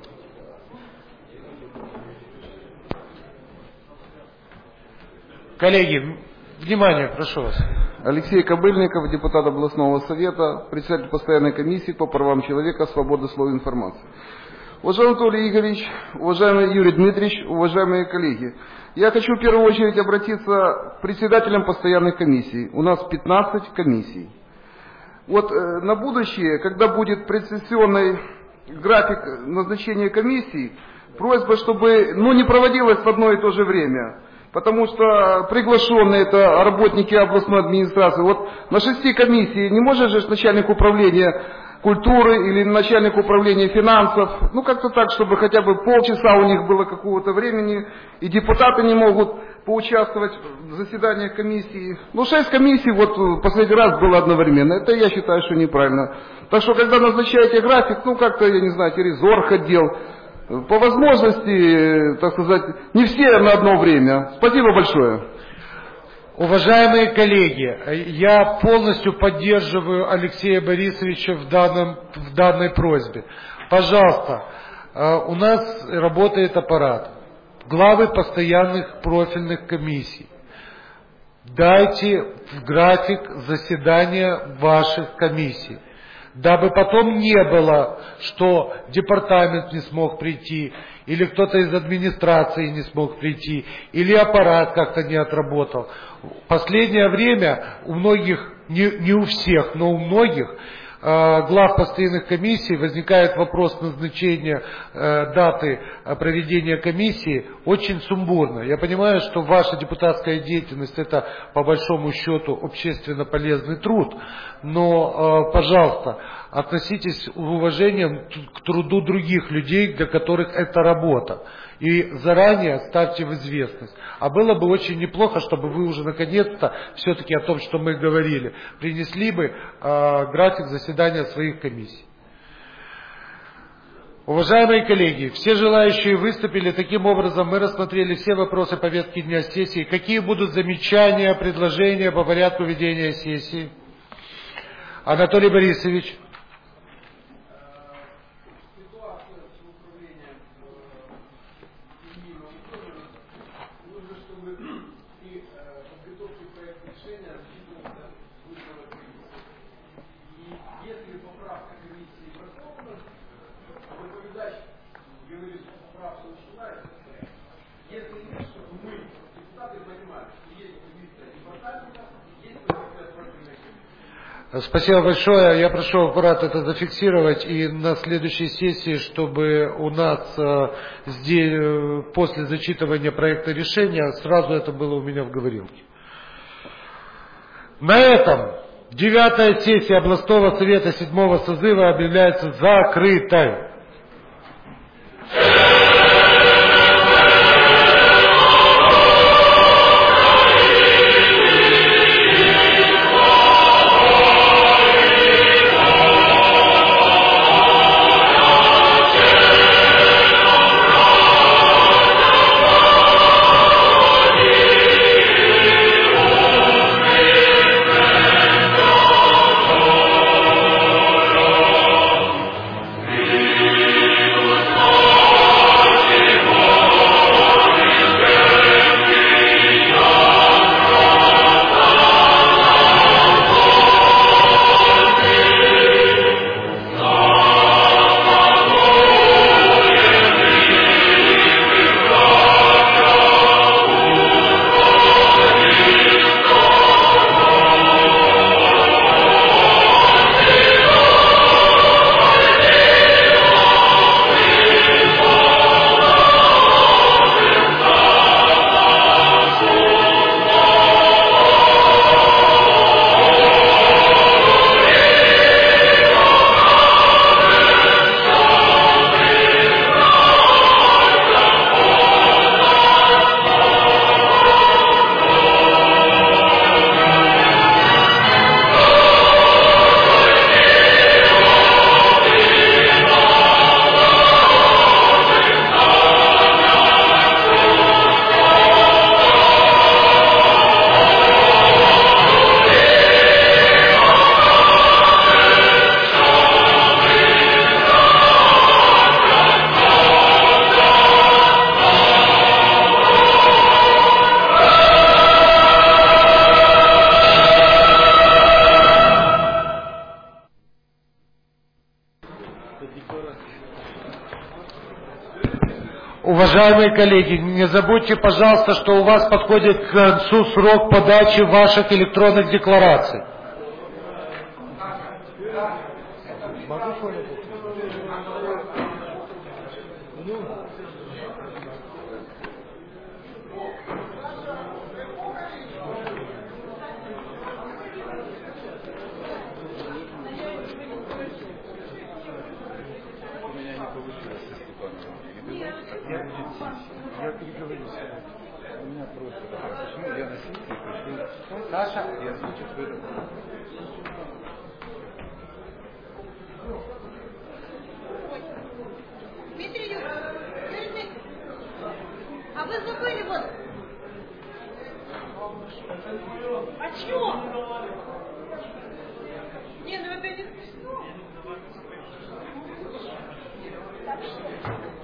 Коллеги, внимание, прошу вас. Алексей Кобыльников, депутат областного совета, председатель постоянной комиссии по правам человека, свободы слова и информации. Уважаемый Анатолий Игоревич, уважаемый Юрий Дмитриевич, уважаемые коллеги, я хочу в первую очередь обратиться к председателям постоянных комиссий. У нас 15 комиссий. Вот на будущее, когда будет предсессионный график назначения комиссий, просьба, чтобы не проводилось в одно и то же время. Потому что приглашенные это работники областной администрации. Вот на 6 комиссий не может же начальник управления культуры или начальник управления финансов, как-то так, чтобы хотя бы полчаса у них было какого-то времени, и депутаты не могут поучаствовать в заседаниях комиссии. 6 комиссий вот последний раз было одновременно. Это я считаю, что неправильно. Так что, когда назначаете график, как-то, я не знаю, через орготдел, по возможности, так сказать, не все на одно время. Спасибо большое. Уважаемые коллеги, я полностью поддерживаю Алексея Борисовича в данной просьбе. Пожалуйста, у нас работает аппарат, главы постоянных профильных комиссий. Дайте в график заседания ваших комиссий, дабы потом не было, что департамент не смог прийти, или кто-то из администрации не смог прийти, или аппарат как-то не отработал. В последнее время у многих, не у всех, но у многих глав постоянных комиссий возникает вопрос назначения даты проведения комиссии очень сумбурно. Я понимаю, что ваша депутатская деятельность это по большому счету общественно полезный труд, но, пожалуйста, относитесь с уважением к труду других людей, для которых это работа. И заранее ставьте в известность. А было бы очень неплохо, чтобы вы уже наконец-то, все-таки о том, что мы говорили, принесли бы график заседания своих комиссий. Уважаемые коллеги, все желающие выступили. Таким образом, мы рассмотрели все вопросы повестки дня сессии. Какие будут замечания, предложения по порядку ведения сессии? Анатолий Борисович. Спасибо большое. Я прошу аппарат это зафиксировать и на следующей сессии, чтобы у нас здесь, после зачитывания проекта решения сразу это было у меня в говорилке. На этом 9-я сессия областного совета 7-го созыва объявляется закрытой. Уважаемые коллеги, не забудьте, пожалуйста, что у вас подходит к концу срок подачи ваших электронных деклараций. Я переговорю с вами. У меня просто такая, почему я на сессии пришел. Саша, я значит в этом. Дмитрий Юрьевич, а вы забыли вот... О чем? Не, ну это не смешно.